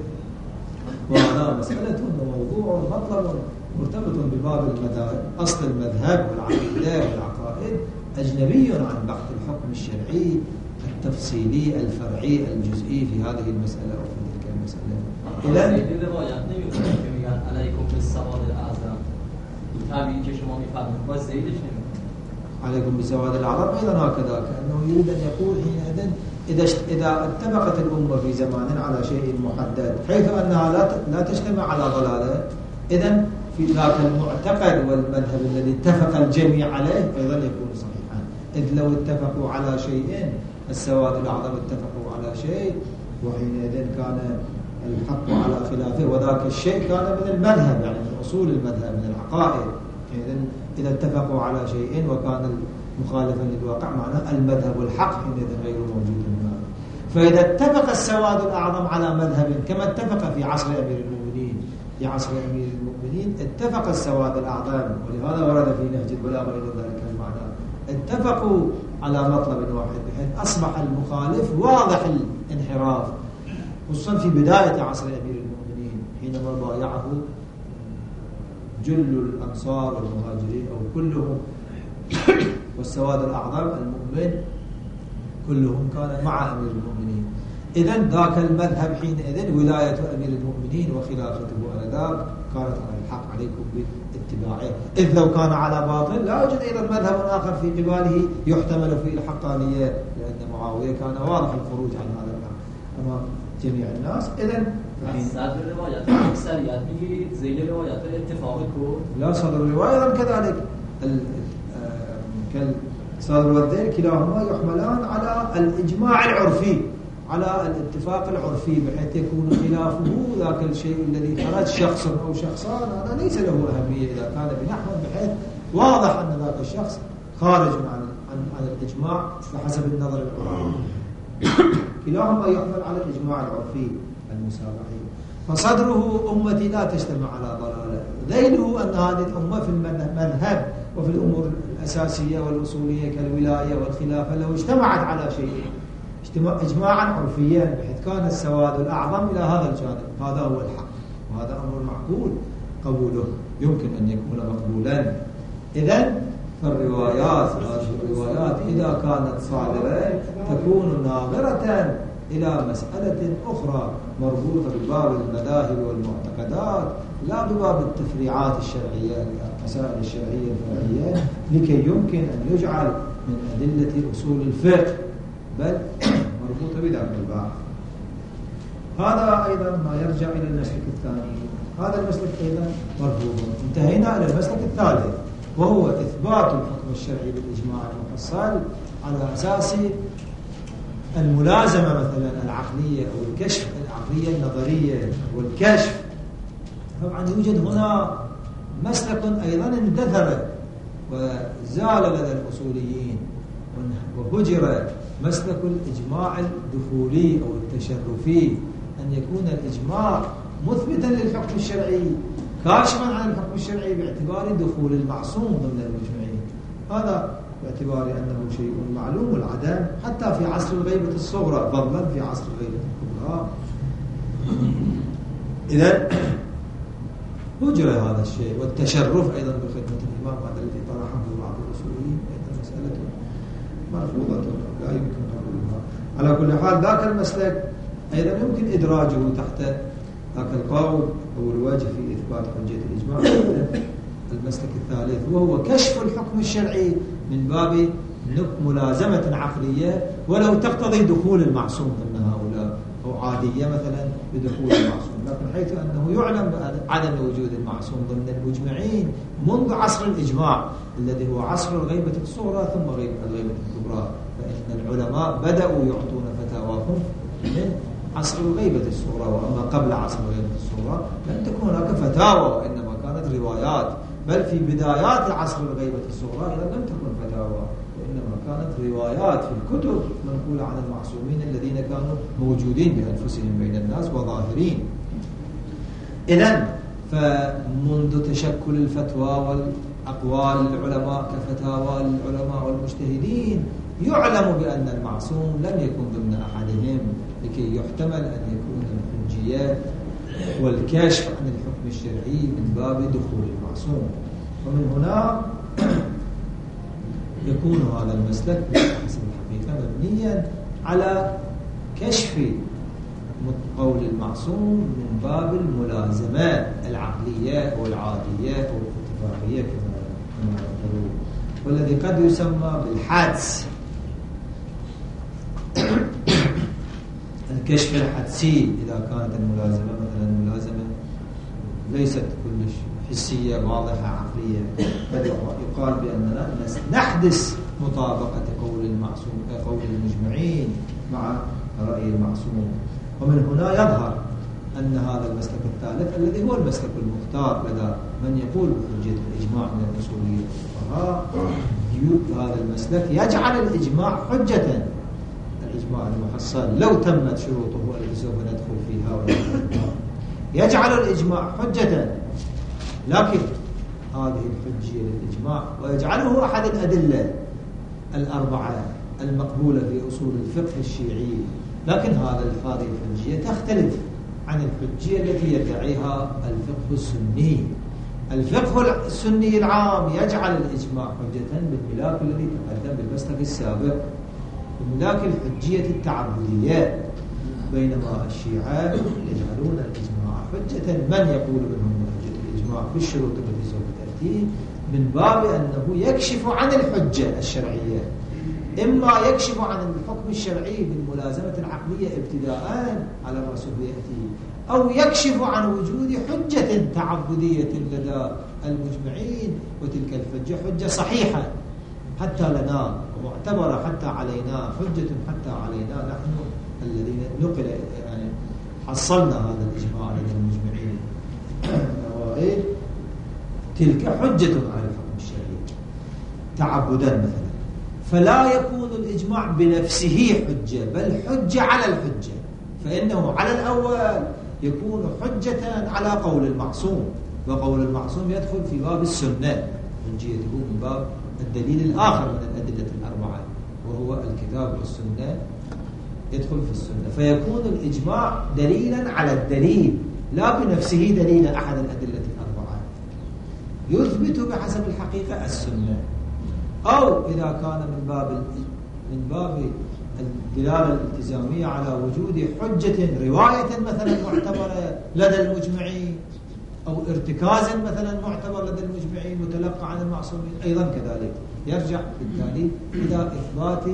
وهذا مسألة وموضوع مطلب مرتبط بباب المذاهب. أصل المذهب والعقيدة والعقائد أجنبي عن بحث الحكم الشرعي التفصيلي الفرعي الجزئي في هذه المسألة أو في تلك المسألة. إذن الروايات نمی‌کنه که میگن علیکم بالسواد الاعظم، تعبیری که شما می‌فرمایید با زیدش نمی‌کنه عليكم بسواد العرب أيضا هكذا، كأنه يريد أن يقول حينئذ إذا إذا اتفقت الأمة في زمان على شيء محدد حيث أنها لا لا تجتمع على ضلالة، إذن في ذاك المعتقد والمذهب الذي اتفق الجميع عليه أيضا يكون صحيحا. إذ لو اتفقوا على شيء السواد الأعظم اتفقوا على شيء وحينئذ كان الحق على خلافه وذاك الشيء كان من المذهب يعني من أصول المذهب من العقائد، إذن إذا اتفقوا على شيء وكان مخالفا للواقع معناه المذهب الحق حينئذ غير موجود هنا. فإذا اتفق السواد الأعظم على مذهب كما اتفق في عصر أمير المؤمنين في عصر أمير المؤمنين اتفق السواد الأعظم، ولهذا ورد في نهج البلاغة إلى ذلك المعنى، اتفقوا على مطلب واحد بحيث أصبح المخالف واضح الانحراف، خصوصا في بداية عصر أمير المؤمنين حينما بايعه جل الأنصار والمهاجرين أو كلهم والسواد الأعظم المؤمن كلهم كان مع أمير المؤمنين. إذن ذاك المذهب حينئذ ولاية أمير المؤمنين وخلافته آنذاك كانت على الحق، عليكم باتباعه. إذ لو كان على باطل لا يوجد أيضا مذهب آخر في قباله يحتمل فيه الحقانية، لأن معاوية كان واضح الخروج عن هذا الحق أمام جميع الناس. إذن صدر الروايات أكثريات بيجي زي الروايات الاتفاق كون لا صدر الرواية أيضا كذلك كالصدر والذيل كلاهما يحملان على الإجماع العرفي على الاتفاق العرفي، بحيث يكون خلافه ذاك الشيء الذي خرج شخص أو شخصان هذا ليس له أهمية إذا كان بنحو بحيث واضح أن ذاك الشخص خارج عن عن, عن الإجماع بحسب النظر العرفي. كلاهما يحمل على الإجماع العرفي المسابقي. فصدره أمتي لا تجتمع على ضلالة، ذيله أن هذه الأمة في المذهب وفي الأمور الأساسية والأصولية كالولاية والخلافة لو اجتمعت على شيء اجماعا عرفيا بحيث كان السواد الأعظم إلى هذا الجانب، هذا هو الحق وهذا أمر معقول قبوله يمكن أن يكون مقبولا. إذن فالروايات هذه الروايات إذا كانت صادرة تكون ناظرة إلى مسألة أخرى مربوطة بباب المذاهب والمعتقدات لا بباب التفريعات الشرعية المسائل الشرعية الفرعية لكي يمكن أن يجعل من أدلة أصول الفقه بل مربوطة بذاك الباب. هذا أيضا ما يرجع إلى المسلك الثاني. هذا المسلك أيضا مرفوض. انتهينا إلى المسلك الثالث وهو إثبات الحكم الشرعي بالإجماع المفصل على أساس الملازمة مثلا العقلية أو الكشف العقلية النظرية والكشف. طبعا يوجد هنا مسلك أيضا اندثر وزال لدى الأصوليين وهجر مسلك الإجماع الدخولي أو التشرفي، أن يكون الإجماع مثبتا للحكم الشرعي كاشفا عن الحكم الشرعي باعتبار دخول المعصوم ضمن المجمعين. هذا باعتبار أنه شيء معلوم العدم حتى في عصر الغيبة الصغرى، فضلا في عصر الغيبة الكبرى. إذن هجر هذا الشيء، والتشرف أيضا بخدمة الإمام هذا الذي طرحه بعض الأصوليين أيضا مسألة مرفوضة لا يمكن قبولها. على كل حال ذاك المسلك أيضا يمكن إدراجه تحت ذاك القول أو الوجه في إثبات حجة الإجماع. المسلك الثالث وهو كشف الحكم الشرعي من باب ملازمة عقلية ولو تقتضي دخول المعصوم ضمن هؤلاء، أو عادية مثلا بدخول المعصوم، لكن حيث أنه يعلم عدم وجود المعصوم ضمن المجمعين منذ عصر الإجماع الذي هو عصر الغيبة الصغرى ثم غيبة الغيبة الكبرى، فإن العلماء بدأوا يعطون فتاواهم من عصر الغيبة الصغرى. وأما قبل عصر الغيبة الصغرى لم تكن هناك فتاوى وإنما كانت روايات، بل في بدايات عصر الغيبة الصغرى لم تكن فتاوى وإنما كانت روايات في الكتب منقولة عن المعصومين الذين كانوا موجودين بأنفسهم بين الناس وظاهرين. إذن فمنذ تشكل الفتوى والأقوال العلماء كفتاوى العلماء والمجتهدين يعلم بأن المعصوم لم يكن ضمن أحدهم، لكي يحتمل أن يكون الحجية والكشف عن الحكم الشرعي من باب دخول المعصوم. ومن هنا يكون هذا المسلك بحسب الحقيقة مبنيا على كشف قول المعصوم من باب الملازمة العقلية والعادية والاتفاقية كما يقولون، والذي قد يسمى بالحدس، الكشف الحدسي إذا كانت الملازمة مثلا ملازمة ليست كلش حسية واضحة عقلية، بل يقال بأننا نحدث مطابقة قول المعصوم قول المجمعين مع رأي المعصوم. ومن هنا يظهر أن هذا المسلك الثالث الذي هو المسلك المختار لدى من يقول بحجية الإجماع من الأصوليين والفقهاء، هذا المسلك يجعل الإجماع حجة، الإجماع المحصل لو تمت شروطه التي سوف ندخل فيها يجعل الإجماع حجة، لكن هذه الحجية للإجماع ويجعله أحد الأدلة الأربعة المقبولة في أصول الفقه الشيعي، لكن هذا هذه الحجية تختلف عن الحجية التي يدعيها الفقه السني. الفقه السني العام يجعل الإجماع حجة بالملاك الذي تقدم بالمسلك السابق، بملاك الحجية التعبدية، بينما الشيعة يجعلون الإجماع حجة من يقول منهم حجة الإجماع في الشروط التي سوف تأتي من باب أنه يكشف عن الحجة الشرعية، إما يكشف عن الحكم الشرعي بالملازمة العقلية ابتداء على ما سوف يأتي، أو يكشف عن وجود حجة تعبدية لدى المجمعين، وتلك الحجة حجة صحيحة حتى لنا ومعتبرة حتى علينا، حجة حتى علينا نحن الذين نقل يعني حصلنا هذا الإجماع لدى المجمعين النوائل، تلك حجة على الحكم الشرعي تعبدا مثلا. فلا يكون الإجماع بنفسه حجة، بل حجة على الحجة، فإنه على الأول يكون حجة على قول المعصوم، وقول المعصوم يدخل في باب السنة، حجيته من باب الدليل الآخر من الأدلة الأربعة وهو الكتاب والسنة، يدخل في السنة، فيكون الإجماع دليلا على الدليل لا بنفسه دليل أحد الأدلة الأربعة، يثبت بحسب الحقيقة السنة، أو إذا كان من باب من باب الدلالة الالتزامية على وجود حجة رواية مثلا معتبرة لدى المجمعين، أو ارتكاز مثلا معتبر لدى المجمعين متلقى عن المعصومين، أيضا كذلك يرجع بالتالي إلى إثبات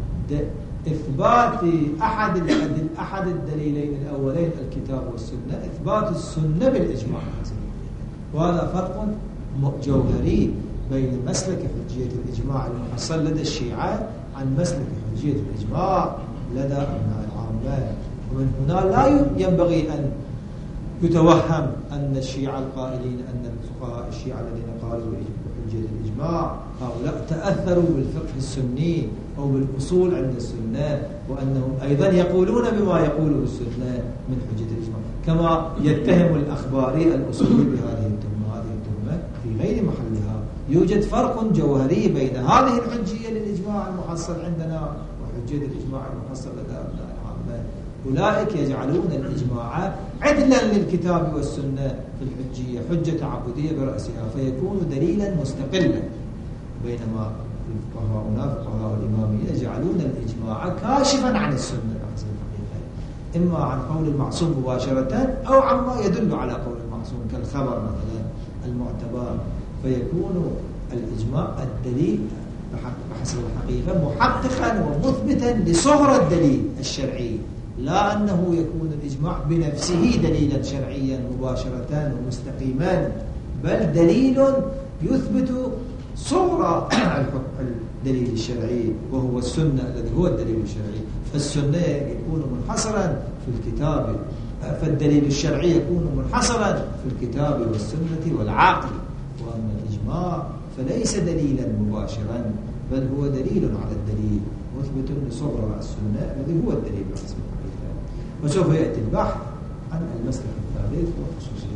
إثبات أحد الأدل أحد الدليلين الأولين الكتاب والسنة، إثبات السنة بالإجماع الحسني. وهذا فرق جوهري بين مسلك حجية الإجماع المحصل لدى الشيعة عن مسلك حجية الإجماع لدى أبناء العامة. ومن هنا لا ينبغي أن يتوهم أن الشيعة القائلين أن الفقهاء الشيعة الذين قالوا بحجة الإجماع هؤلاء تأثروا بالفقه السني أو بالأصول عند السنة، وأنهم أيضا يقولون بما يقوله السنة من حجة الإجماع، كما يتهم الأخباري الأصولي بهذه التهمة. هذه التهمة في غير محلها. يوجد فرق جوهري بين هذه الحجية للإجماع المحصل عندنا وحجية الإجماع المحصل لدى أبناء العامة. أولئك يجعلون الإجماع عدلا للكتاب والسنة في الحجية، حجة تعبدية برأسها، فيكون دليلا مستقلا، بينما الفقهاء فقهاء الإمامية يجعلون الإجماع كاشفا عن السنة بحسب الحقيقة، إما عن قول المعصوم مباشرة أو عما يدل على قول المعصوم كالخبر مثلا المعتبر، فيكون الإجماع الدليل بحسب الحقيقة محققا ومثبتا لصغر الدليل الشرعي، لا أنه يكون الإجماع بنفسه دليلا شرعيا مباشرة ومستقيما، بل دليل يثبت صغر الدليل الشرعي وهو السنة الذي هو الدليل الشرعي. فالسنة يكون منحصرا في الكتاب، فالدليل الشرعي يكون منحصرا في الكتاب والسنة والعقل، وأما الإجماع فليس دليلا مباشرا بل هو دليل على الدليل مثبت لصغر السنة الذي هو الدليل بحسب الحقيقة. وسوف يأتي البحث عن المسلك الثالث وخصوصيات.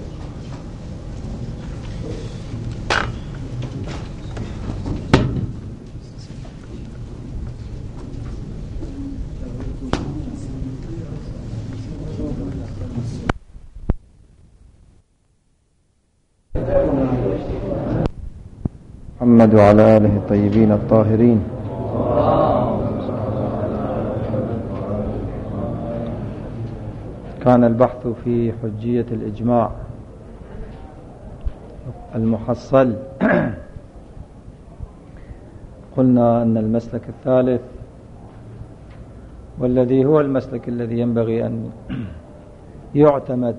محمد وعلى آله الطيبين الطاهرين. كان البحث في حجية الإجماع المحصل. قلنا أن المسلك الثالث والذي هو المسلك الذي ينبغي أن يعتمد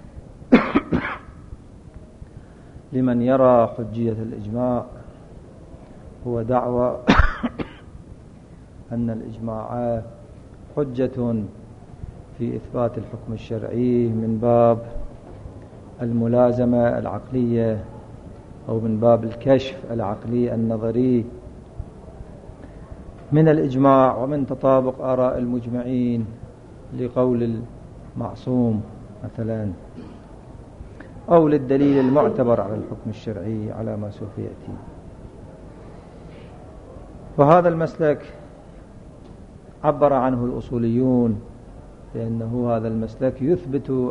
لمن يرى حجية الإجماع هو دعوى أن الإجماع حجة في إثبات الحكم الشرعي من باب الملازمة العقلية أو من باب الكشف العقلي النظري من الإجماع ومن تطابق آراء المجمعين لقول المعصوم مثلا، أو للدليل المعتبر على الحكم الشرعي على ما سوف يأتي. وهذا المسلك عبر عنه الأصوليون لأنه هذا المسلك يثبت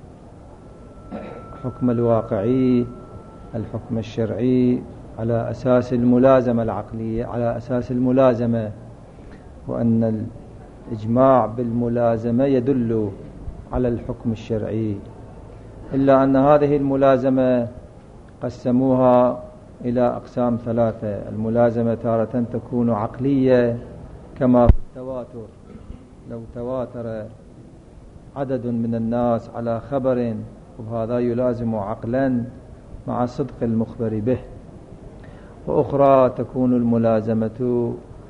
الحكم الواقعي الحكم الشرعي على أساس الملازمة العقلية، على أساس الملازمة، وأن الإجماع بالملازمة يدل على الحكم الشرعي، إلا أن هذه الملازمة قسموها إلى أقسام ثلاثة. الملازمة تارة تكون عقلية كما في التواتر، لو تواتر عدد من الناس على خبر وهذا يلازم عقلا مع صدق المخبر به. وأخرى تكون الملازمة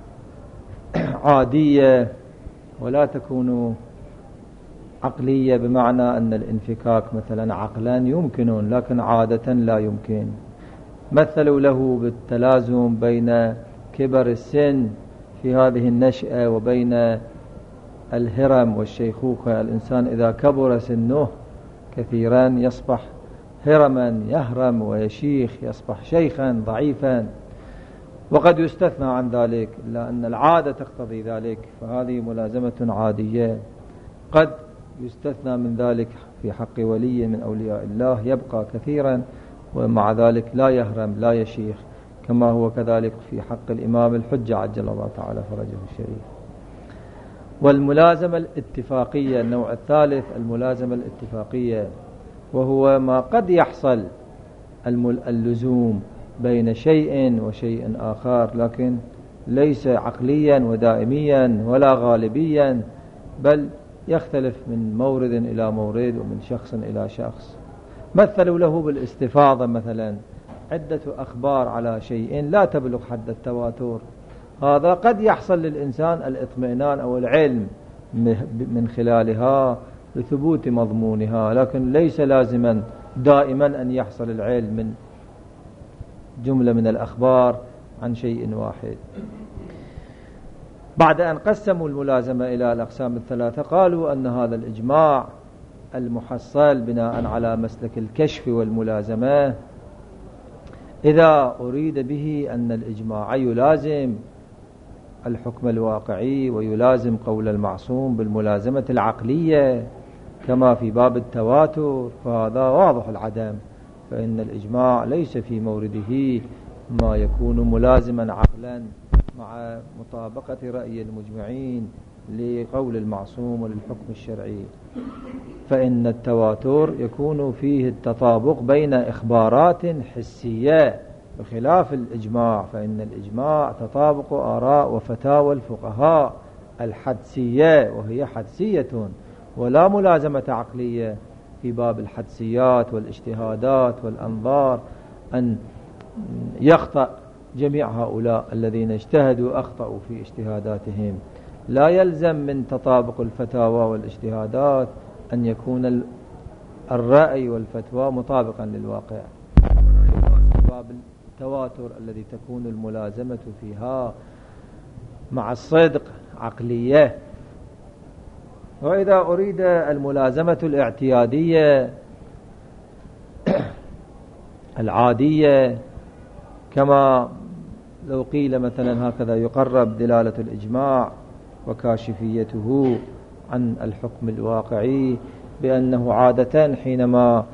عادية ولا تكون عقلية، بمعنى أن الانفكاك مثلا عقلا يمكن لكن عادة لا يمكن. مثلوا له بالتلازم بين كبر السن في هذه النشأة وبين الهرم والشيخوخة. الإنسان إذا كبر سنه كثيرا يصبح هرما يهرم، ويشيخ يصبح شيخا ضعيفا، وقد يستثنى عن ذلك إلا أن العادة تقتضي ذلك، فهذه ملازمة عادية. قد يستثنى من ذلك في حق ولي من أولياء الله يبقى كثيرا ومع ذلك لا يهرم لا يشيخ، كما هو كذلك في حق الإمام الحجة عجل الله تعالى فرجه الشريف. والملازمة الاتفاقية النوع الثالث، الملازمة الاتفاقية، وهو ما قد يحصل اللزوم بين شيء وشيء آخر، لكن ليس عقليا ودائميا ولا غالبيا، بل يختلف من مورد إلى مورد ومن شخص إلى شخص. مثلوا له بالاستفاضة مثلا، عدة أخبار على شيء لا تبلغ حد التواتر، هذا قد يحصل للإنسان الاطمئنان أو العلم من خلالها لثبوت مضمونها، لكن ليس لازما دائما أن يحصل العلم من جملة من الأخبار عن شيء واحد. بعد أن قسموا الملازمة إلى الأقسام الثلاثة قالوا أن هذا الإجماع المحصل بناء على مسلك الكشف والملازمة إذا أريد به أن الإجماع يلازم الحكم الواقعي ويلازم قول المعصوم بالملازمة العقلية كما في باب التواتر فهذا واضح العدم، فإن الإجماع ليس في مورده ما يكون ملازما عقلا مع مطابقة رأي المجمعين لقول المعصوم وللحكم الشرعي، فإن التواتر يكون فيه التطابق بين إخبارات حسية بخلاف الإجماع، فإن الإجماع تطابق آراء وفتاوى الفقهاء الحدسية وهي حدسية ولا ملازمة عقلية في باب الحدسيات والاجتهادات والأنظار، أن يخطأ جميع هؤلاء الذين اجتهدوا أخطأوا في اجتهاداتهم. لا يلزم من تطابق الفتاوى والاجتهادات أن يكون الرأي والفتوى مطابقا للواقع. باب التواتر الذي تكون الملازمة فيها مع الصدق عقلية. وإذا أريد الملازمة الاعتيادية العادية كما لو قيل مثلا هكذا يقرب دلالة الإجماع وكاشفيته عن الحكم الواقعي بأنه عادة حينما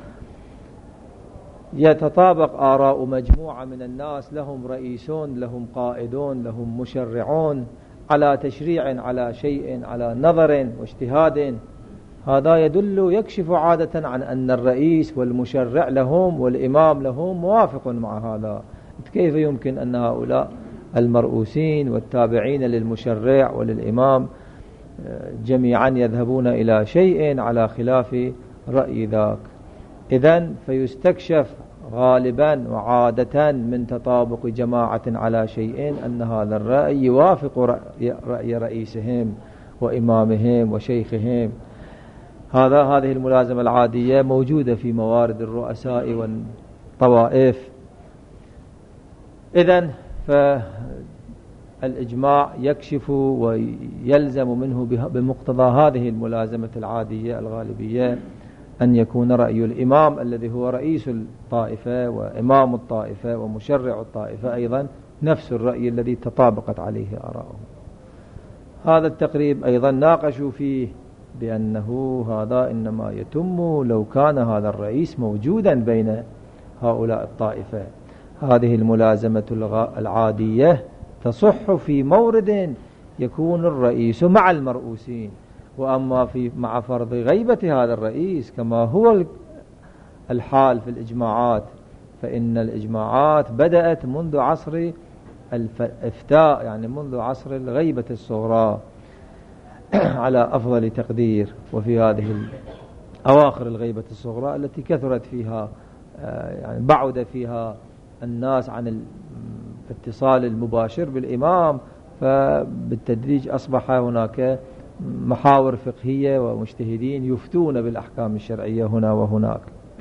يتطابق آراء مجموعة من الناس لهم رئيسون لهم قائدون لهم مشرعون على تشريع على شيء على نظر واجتهاد، هذا يدل يكشف عادة عن أن الرئيس والمشرع لهم والإمام لهم موافق مع هذا. كيف يمكن أن هؤلاء المرؤوسين والتابعين للمشرع وللإمام جميعا يذهبون إلى شيء على خلاف رأي ذاك؟ إذن فيستكشف غالبا وعادة من تطابق جماعة على شيء أن هذا الرأي يوافق رأي, رأي رئيسهم وإمامهم وشيخهم. هذا هذه الملازمة العادية موجودة في موارد الرؤساء والطوائف. إذن فالإجماع يكشف ويلزم منه بمقتضى هذه الملازمة العادية الغالبية أن يكون رأي الإمام الذي هو رئيس الطائفة وإمام الطائفة ومشرع الطائفة أيضا نفس الرأي الذي تطابقت عليه آراءه. هذا التقريب أيضا ناقشوا فيه بأنه هذا إنما يتم لو كان هذا الرئيس موجودا بين هؤلاء الطائفة. هذه الملازمة العادية تصح في مورد يكون الرئيس مع المرؤوسين، وأما في مع فرض غيبة هذا الرئيس كما هو الحال في الإجماعات، فإن الإجماعات بدأت منذ عصر الإفتاء، يعني منذ عصر الغيبة الصغرى على أفضل تقدير، وفي هذه أواخر الغيبة الصغرى التي كثرت فيها يعني بعد فيها الناس عن الاتصال المباشر بالإمام، فبالتدريج أصبح هناك محاور فقهية ومجتهدين يفتون بالأحكام الشرعية هنا وهناك.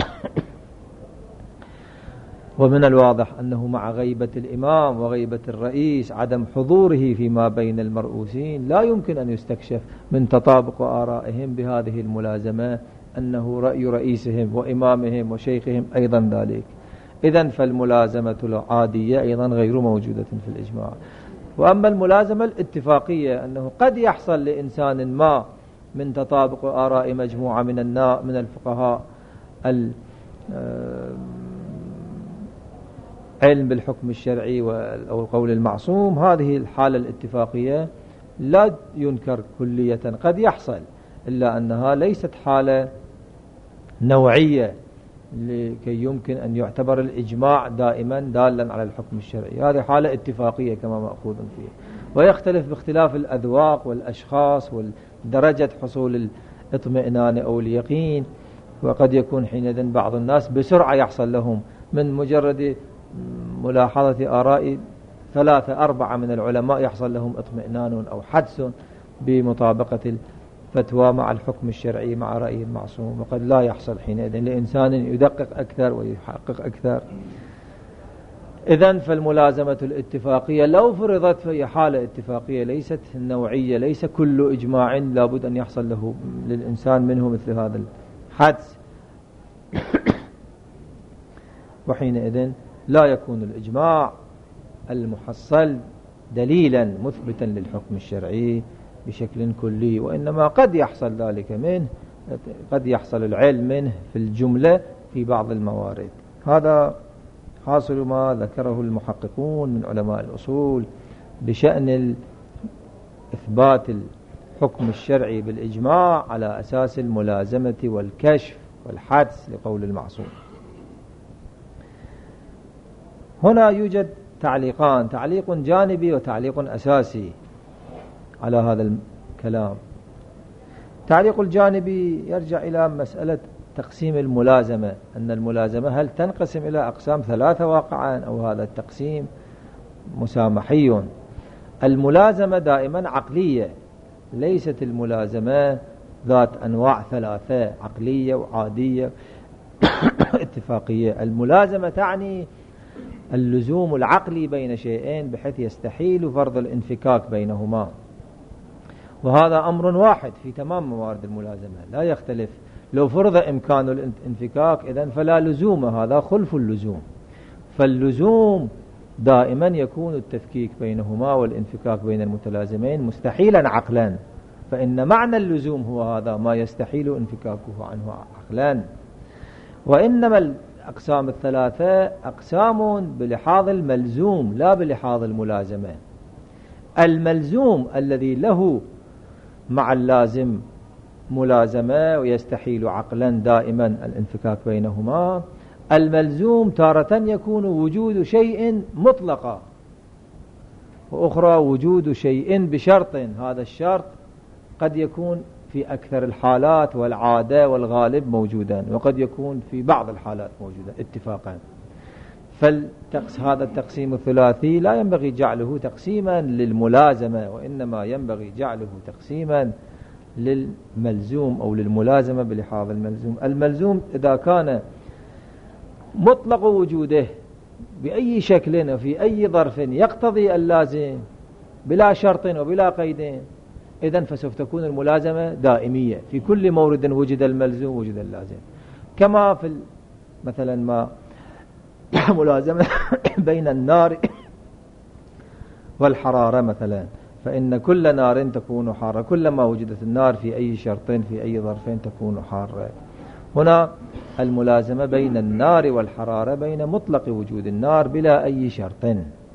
ومن الواضح أنه مع غيبة الإمام وغيبة الرئيس عدم حضوره فيما بين المرؤوسين لا يمكن أن يستكشف من تطابق آرائهم بهذه الملازمة أنه رأي رئيسهم وإمامهم وشيخهم أيضا ذلك. إذن فالملازمة العادية أيضا غير موجودة في الإجماع. وأما الملازمة الاتفاقية أنه قد يحصل لإنسان ما من تطابق آراء مجموعة من النا من الفقهاء العلم بالحكم الشرعي أو القول المعصوم، هذه الحالة الاتفاقية لا ينكر كلية، قد يحصل، إلا أنها ليست حالة نوعية لكي يمكن أن يعتبر الإجماع دائما دالا على الحكم الشرعي. هذه حالة اتفاقية كما مأخوذ فيه، ويختلف باختلاف الأذواق والأشخاص ودرجة حصول الاطمئنان أو اليقين. وقد يكون حينئذ بعض الناس بسرعة يحصل لهم من مجرد ملاحظة آراء ثلاثة أربعة من العلماء يحصل لهم اطمئنان أو حدس بمطابقة فتوى مع الحكم الشرعي مع رأي المعصوم، وقد لا يحصل حينئذ لإنسان يدقق أكثر ويحقق أكثر. إذن فالملازمة الاتفاقية لو فرضت في حالة اتفاقية ليست النوعية، ليس كل إجماع لابد أن يحصل له للإنسان منه مثل هذا الحدس، وحينئذ لا يكون الإجماع المحصل دليلا مثبتا للحكم الشرعي بشكل كلي، وإنما قد يحصل ذلك منه، قد يحصل العلم منه في الجملة في بعض الموارد. هذا حاصل ما ذكره المحققون من علماء الأصول بشأن إثبات الحكم الشرعي بالإجماع على أساس الملازمة والكشف والحدس لقول المعصوم. هنا يوجد تعليقان، تعليق جانبي وتعليق أساسي على هذا الكلام. التعليق الجانبي يرجع إلى مسألة تقسيم الملازمة، أن الملازمة هل تنقسم إلى أقسام ثلاثة واقعا أو هذا التقسيم مسامحي. الملازمة دائما عقلية، ليست الملازمة ذات أنواع ثلاثة، عقلية وعادية اتفاقية. الملازمة تعني اللزوم العقلي بين شيئين بحيث يستحيل فرض الانفكاك بينهما، وهذا أمر واحد في تمام موارد الملازمة لا يختلف. لو فرض إمكان الانفكاك إذن فلا لزوم، هذا خلف اللزوم. فاللزوم دائما يكون التفكيك بينهما والانفكاك بين المتلازمين مستحيلا عقلا، فإن معنى اللزوم هو هذا ما يستحيل انفكاكه عنه عقلا. وإنما الأقسام الثلاثة أقسام بلحاظ الملزوم لا بلحاظ الملازمة. الملزوم الذي له مع اللازم ملازمة ويستحيل عقلا دائما الانفكاك بينهما. الملزوم تارة يكون وجود شيء مطلقا، وأخرى وجود شيء بشرط، هذا الشرط قد يكون في أكثر الحالات والعادة والغالب موجودا، وقد يكون في بعض الحالات موجودا اتفاقا. فهذا التقسيم الثلاثي لا ينبغي جعله تقسيما للملازمة، وإنما ينبغي جعله تقسيما للملزوم أو للملازمة بلحاظ الملزوم. الملزوم إذا كان مطلق وجوده بأي شكل وفي أي ظرف يقتضي اللازم بلا شرط وبلا قيد، إذن فسوف تكون الملازمة دائمية، في كل مورد وجد الملزوم وجد اللازم. كما في مثلا ما ملازمة بين النار والحرارة مثلا، فإن كل نار تكون حارة، كلما وجدت النار في أي شرط في أي ظرف تكون حارة. هنا الملازمة بين النار والحرارة بين مطلق وجود النار بلا أي شرط.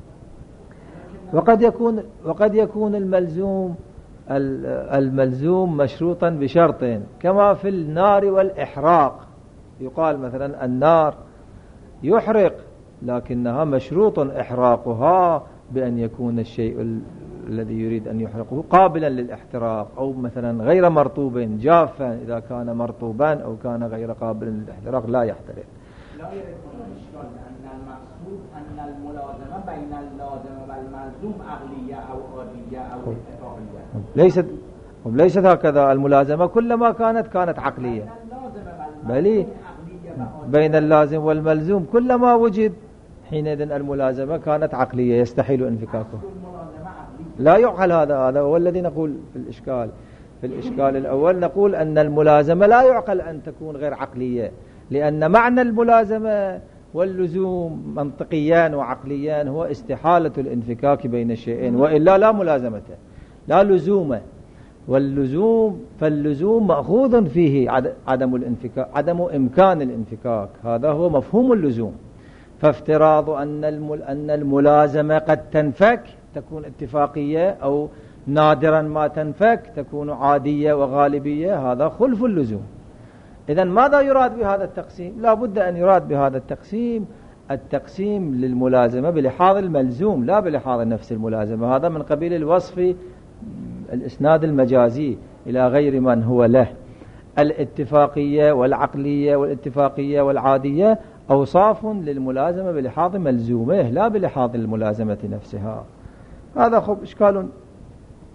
وقد يكون وقد يكون الملزوم الملزوم مشروطا بشرط، كما في النار والإحراق. يقال مثلا النار يحرق لكنها مشروط إحراقها بأن يكون الشيء الذي يريد أن يحرقه قابلا للاحتراق، أو مثلا غير مرطوب جافا، إذا كان مرطوبا أو كان غير قابل للاحتراق لا يحترق. لا يكون الإشكال أن المقصود أن الملازمة بين اللازم والملزوم عقلية أو عادية أو اتفاقية. ليست ليست هكذا. الملازمة كلما كانت كانت عقلية، بل بين اللازم والملزوم كلما وجد حينئذ الملازمة كانت عقلية يستحيل انفكاكه. لا يعقل هذا، هذا هو الذي نقول في الإشكال. في الإشكال الأول نقول أن الملازمة لا يعقل أن تكون غير عقلية، لأن معنى الملازمة واللزوم منطقيان وعقليان هو استحالة الانفكاك بين الشيئين، وإلا لا ملازمة لا لزوم. واللزوم فاللزوم مأخوذ فيه عدم الانفكاك، عدم إمكان الانفكاك، هذا هو مفهوم اللزوم. فافتراض أن أن الملازمة قد تنفك تكون اتفاقية، أو نادرا ما تنفك تكون عادية وغالبية، هذا خلف اللزوم. إذن ماذا يراد بهذا التقسيم؟ لا بد أن يراد بهذا التقسيم التقسيم للملازمة بلحاظ الملزوم لا بلحاظ نفس الملازمة. هذا من قبيل الوصف الإسناد المجازي إلى غير من هو له. الاتفاقية والعقلية والاتفاقية والعادية أوصاف للملازمة بلحاظ ملزومه لا بلحاظ الملازمة نفسها. هذا خب إشكال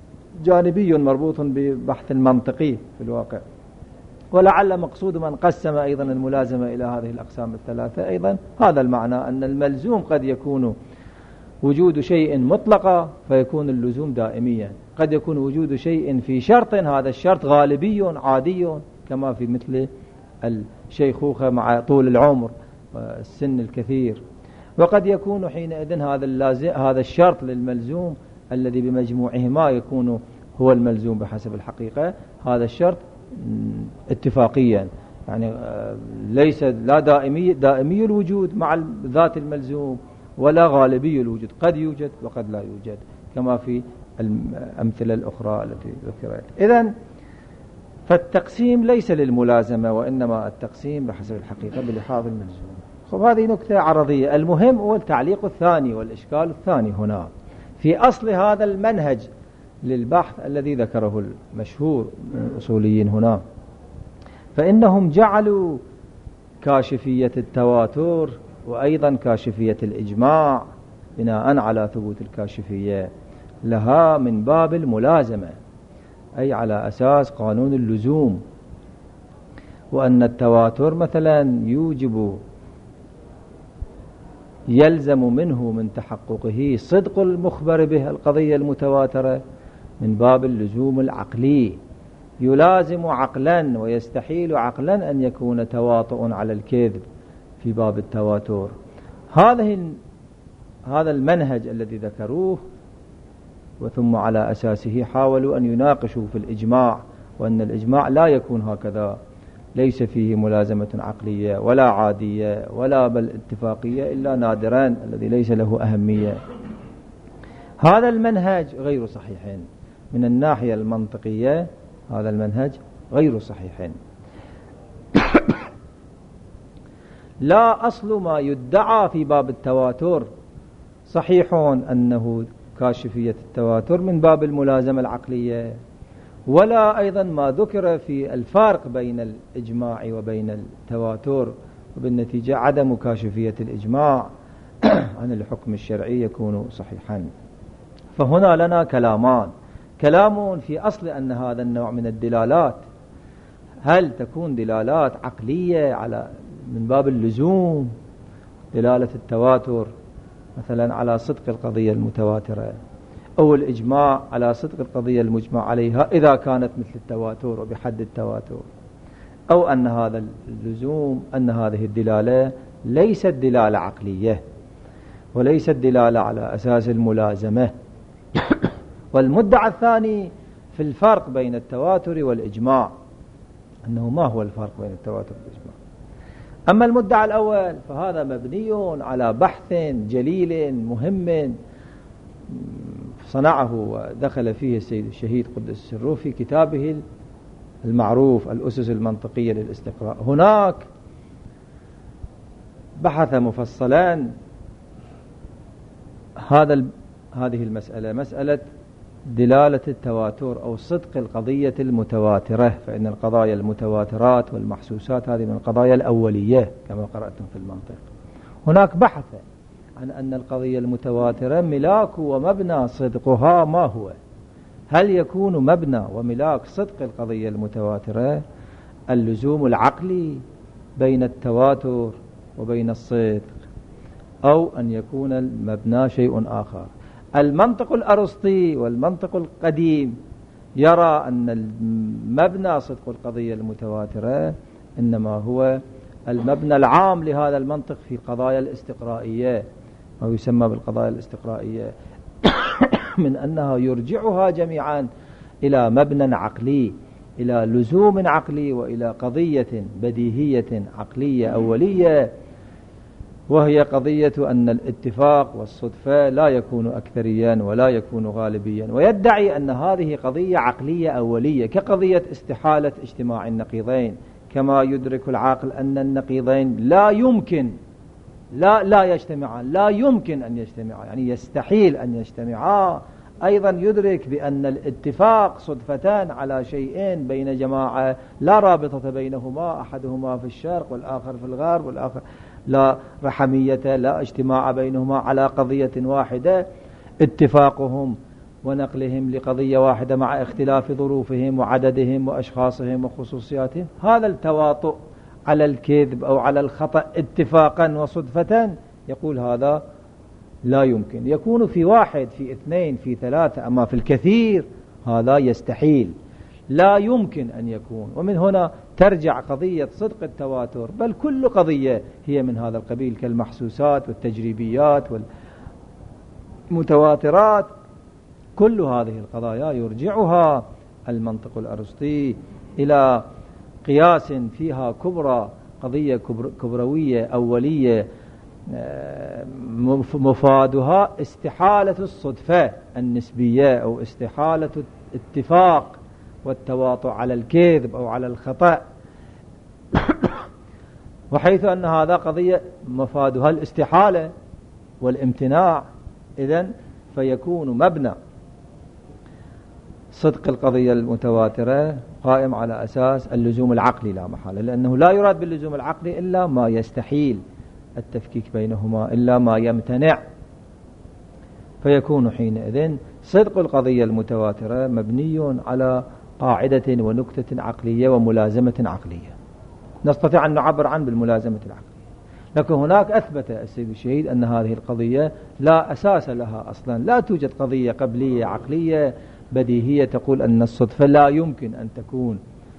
جانبي مربوط ببحث المنطقي في الواقع. ولعل مقصود من قسم أيضا الملازمة إلى هذه الأقسام الثلاثة أيضا هذا المعنى، أن الملزوم قد يكون وجود شيء مطلقا فيكون اللزوم دائميا، قد يكون وجود شيء في شرط هذا الشرط غالبي عادي كما في مثل الشيخوخة مع طول العمر والسن الكثير، وقد يكون حينئذ هذا اللازم هذا الشرط للملزوم الذي بمجموعهما يكون هو الملزوم بحسب الحقيقة، هذا الشرط اتفاقيا يعني ليس لا دائمي دائمي الوجود مع ذات الملزوم ولا غالبي الوجود، قد يوجد وقد لا يوجد كما في الأمثلة الأخرى التي ذكرت. إذن فالتقسيم ليس للملازمة وإنما التقسيم بحسب الحقيقة بلحاظ الملزوم. خب هذه نكتة عرضية. المهم هو التعليق الثاني والإشكال الثاني هنا في أصل هذا المنهج للبحث الذي ذكره المشهور من الأصوليين هنا، فإنهم جعلوا كاشفية التواتر وأيضا كاشفية الإجماع بناء على ثبوت الكاشفية لها من باب الملازمة، أي على أساس قانون اللزوم، وأن التواتر مثلا يوجب يلزم منه من تحققه صدق المخبر به القضية المتواترة من باب اللزوم العقلي، يلازم عقلا ويستحيل عقلا أن يكون تواطؤ على الكذب في باب التواتر. هذه هذا المنهج الذي ذكروه وثم على أساسه حاولوا أن يناقشوا في الإجماع، وأن الإجماع لا يكون هكذا، ليس فيه ملازمة عقلية ولا عادية ولا بل اتفاقية إلا نادرا الذي ليس له أهمية. هذا المنهج غير صحيح من الناحية المنطقية، هذا المنهج غير صحيح. لا أصل ما يدعى في باب التواتر صحيح أنه كاشفية التواتر من باب الملازمة العقلية، ولا أيضا ما ذكر في الفارق بين الإجماع وبين التواتر، وبالنتيجة عدم كاشفية الإجماع عن الحكم الشرعي يكون صحيحا. فهنا لنا كلامان، كلام في أصل أن هذا النوع من الدلالات هل تكون دلالات عقلية على من باب اللزوم، دلالة التواتر مثلا على صدق القضية المتواترة، أو الإجماع على صدق القضية المجمع عليها إذا كانت مثل التواتر وبحد التواتر، أو أن هذا اللزوم أن هذه الدلالة ليست دلالة عقلية وليست دلالة على أساس الملازمة. والمدعى الثاني في الفرق بين التواتر والإجماع، أنه ما هو الفرق بين التواتر والإجماع. أما المدعى الأول فهذا مبني على بحث جليل مهم صنعه ودخل فيه السيد الشهيد قدس سره في كتابه المعروف الأسس المنطقية للاستقراء. هناك بحث مفصلا هذا هذه المسألة، مسألة دلالة التواتر أو صدق القضية المتواترة، فإن القضايا المتواترات والمحسوسات هذه من القضايا الأولية كما قرأتم في المنطق. هناك بحث عن أن القضية المتواترة ملاك ومبنى صدقها ما هو، هل يكون مبنى وملاك صدق القضية المتواترة اللزوم العقلي بين التواتر وبين الصدق، أو أن يكون المبنى شيء آخر. المنطق الأرسطي والمنطق القديم يرى أن المبنى صدق القضية المتواترة إنما هو المبنى العام لهذا المنطق في القضايا الاستقرائية، أو يسمى بالقضايا الاستقرائية، من أنها يرجعها جميعا إلى مبنى عقلي، إلى لزوم عقلي، وإلى قضية بديهية عقلية أولية، وهي قضية أن الاتفاق والصدفة لا يكون أكثريا ولا يكون غالبيا. ويدعي أن هذه قضية عقلية أولية كقضية استحالة اجتماع النقيضين، كما يدرك العاقل أن النقيضين لا يمكن لا لا يجتمعان، لا يمكن أن يجتمعا، يعني يستحيل أن يجتمعا. أيضا يدرك بأن الاتفاق صدفتان على شيئين بين جماعة لا رابطة بينهما، أحدهما في الشرق والآخر في الغرب، والآخر لا رحمية لا اجتماع بينهما على قضية واحدة. اتفاقهم ونقلهم لقضية واحدة مع اختلاف ظروفهم وعددهم وأشخاصهم وخصوصياتهم، هذا التواطؤ على الكذب أو على الخطأ اتفاقا وصدفة يقول هذا لا يمكن. يكون في واحد، في اثنين، في ثلاثة، أما في الكثير هذا يستحيل، لا يمكن أن يكون. ومن هنا ترجع قضية صدق التواتر، بل كل قضية هي من هذا القبيل كالمحسوسات والتجريبيات والمتواترات، كل هذه القضايا يرجعها المنطق الأرسطي إلى قياس فيها كبرى، قضية كبروية أولية مفادها استحالة الصدفة النسبية أو استحالة الاتفاق والتواطؤ على الكذب أو على الخطأ، وحيث أن هذا قضية مفادها الاستحالة والامتناع، إذن فيكون مبنى صدق القضية المتواترة قائم على أساس اللزوم العقلي لا محالة، لأنه لا يراد باللزوم العقلي إلا ما يستحيل التفكيك بينهما، إلا ما يمتنع، فيكون حينئذ صدق القضية المتواترة مبني على قاعدة ونكتة عقلية وملازمة عقلية نستطيع أن نعبر عنه بالملازمة العقلية. لكن هناك أثبت السيد الشهيد أن هذه القضية لا أساس لها أصلا، لا توجد قضية قبلية عقلية بديهية تقول أن الصدفة لا يمكن أن تكون،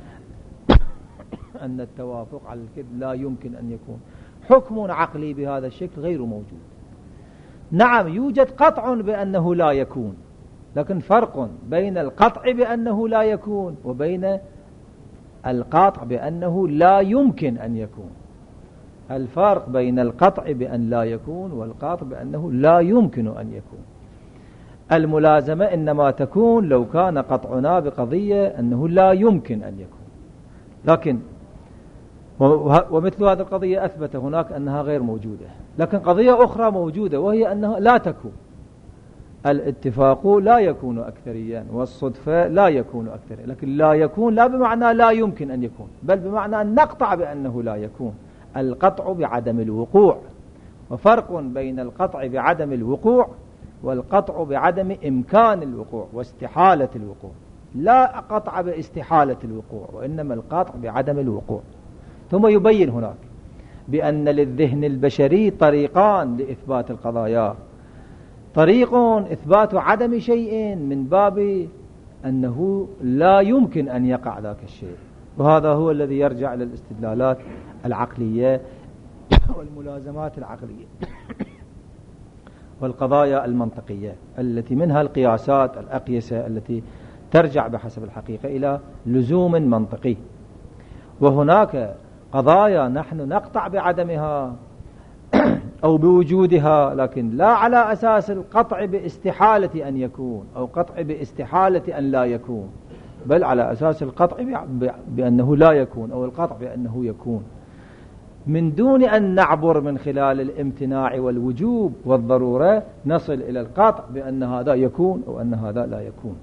أن التوافق على الكذب لا يمكن أن يكون. حكم عقلي بهذا الشكل غير موجود. نعم يوجد قطع بأنه لا يكون، لكن فرق بين القطع بأنه لا يكون وبين القطع بأنه لا يمكن أن يكون. الفرق بين القطع بأن لا يكون والقطع بأنه لا يمكن أن يكون. الملازمة إنما تكون لو كان قطعنا بقضية أنه لا يمكن أن يكون، لكن ومثل هذه القضية أثبت هناك أنها غير موجودة. لكن قضية أخرى موجودة وهي أنها لا تكون. الاتفاق لا يكون أكثريا والصدفة لا يكون أكثريا، لكن لا يكون لا بمعنى لا يمكن أن يكون، بل بمعنى أن نقطع بأنه لا يكون. القطع بعدم الوقوع، وفرق بين القطع بعدم الوقوع والقطع بعدم إمكان الوقوع واستحالة الوقوع. لا قطع باستحالة الوقوع، وإنما القطع بعدم الوقوع. ثم يبين هناك بأن للذهن البشري طريقان لإثبات القضايا. طريق إثبات عدم شيء من باب أنه لا يمكن أن يقع ذاك الشيء، وهذا هو الذي يرجع إلى الاستدلالات العقلية والملازمات العقلية والقضايا المنطقية التي منها القياسات الأقيسة التي ترجع بحسب الحقيقة إلى لزوم منطقي. وهناك قضايا نحن نقطع بعدمها أو بوجودها، لكن لا على أساس القطع باستحالة أن يكون أو قطع باستحالة أن لا يكون، بل على أساس القطع بأنه لا يكون أو القطع بأنه يكون، من دون أن نعبر من خلال الامتناع والوجوب والضرورة نصل إلى القطع بأن هذا يكون أو أن هذا لا يكون.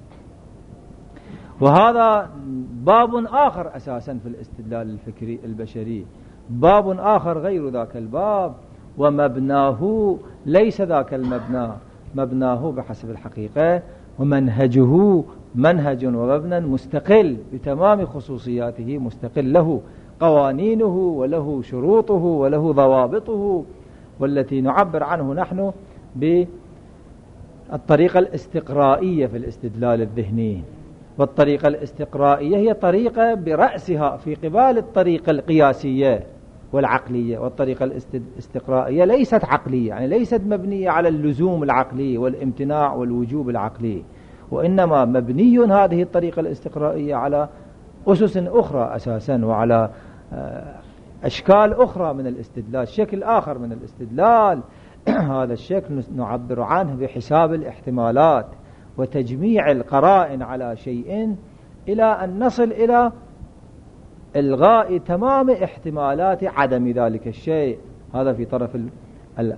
وهذا باب آخر أساسا في الاستدلال الفكري البشري، باب آخر غير ذاك الباب، ومبناه ليس ذاك المبنى، مبناه بحسب الحقيقة ومنهجه منهج ومبنى مستقل بتمام خصوصياته، مستقل له قوانينه وله شروطه وله ضوابطه، والتي نعبر عنه نحن بالطريقة الاستقرائية في الاستدلال الذهني. والطريقة الاستقرائية هي طريقة برأسها في قبال الطريقة القياسية والعقلية، والطريقة الاستقرائية ليست عقلية، يعني ليست مبنية على اللزوم العقلي والامتناع والوجوب العقلي، وإنما مبني هذه الطريقة الاستقرائية على أسس أخرى أساسا، وعلى أشكال أخرى من الاستدلال، شكل آخر من الاستدلال. هذا الشكل نعبر عنه بحساب الاحتمالات وتجميع القرائن على شيء إلى أن نصل إلى إلغاء تمام احتمالات عدم ذلك الشيء. هذا في طرف ال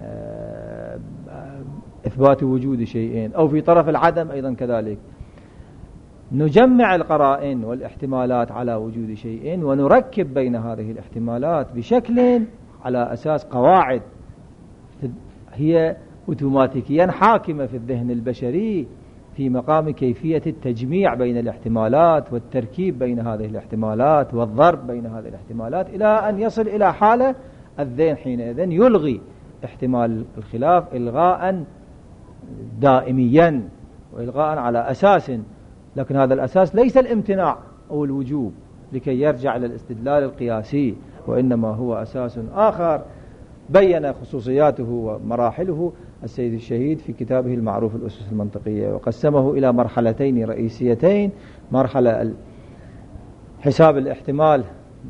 إثبات وجود شيئين، أو في طرف العدم أيضا كذلك. نجمع القرائن والاحتمالات على وجود شيء ونركب بين هذه الاحتمالات بشكل على أساس قواعد هي أوتوماتيكيا حاكمة في الذهن البشري في مقام كيفية التجميع بين الاحتمالات والتركيب بين هذه الاحتمالات والضرب بين هذه الاحتمالات إلى أن يصل إلى حالة الذهن حينئذ يلغي احتمال الخلاف إلغاء دائميا وإلغاء على أساس، لكن هذا الأساس ليس الامتناع أو الوجوب لكي يرجع إلى الاستدلال القياسي، وإنما هو أساس آخر بين خصوصياته ومراحله السيد الشهيد في كتابه المعروف الأسس المنطقية، وقسمه إلى مرحلتين رئيسيتين: مرحلة حساب الاحتمال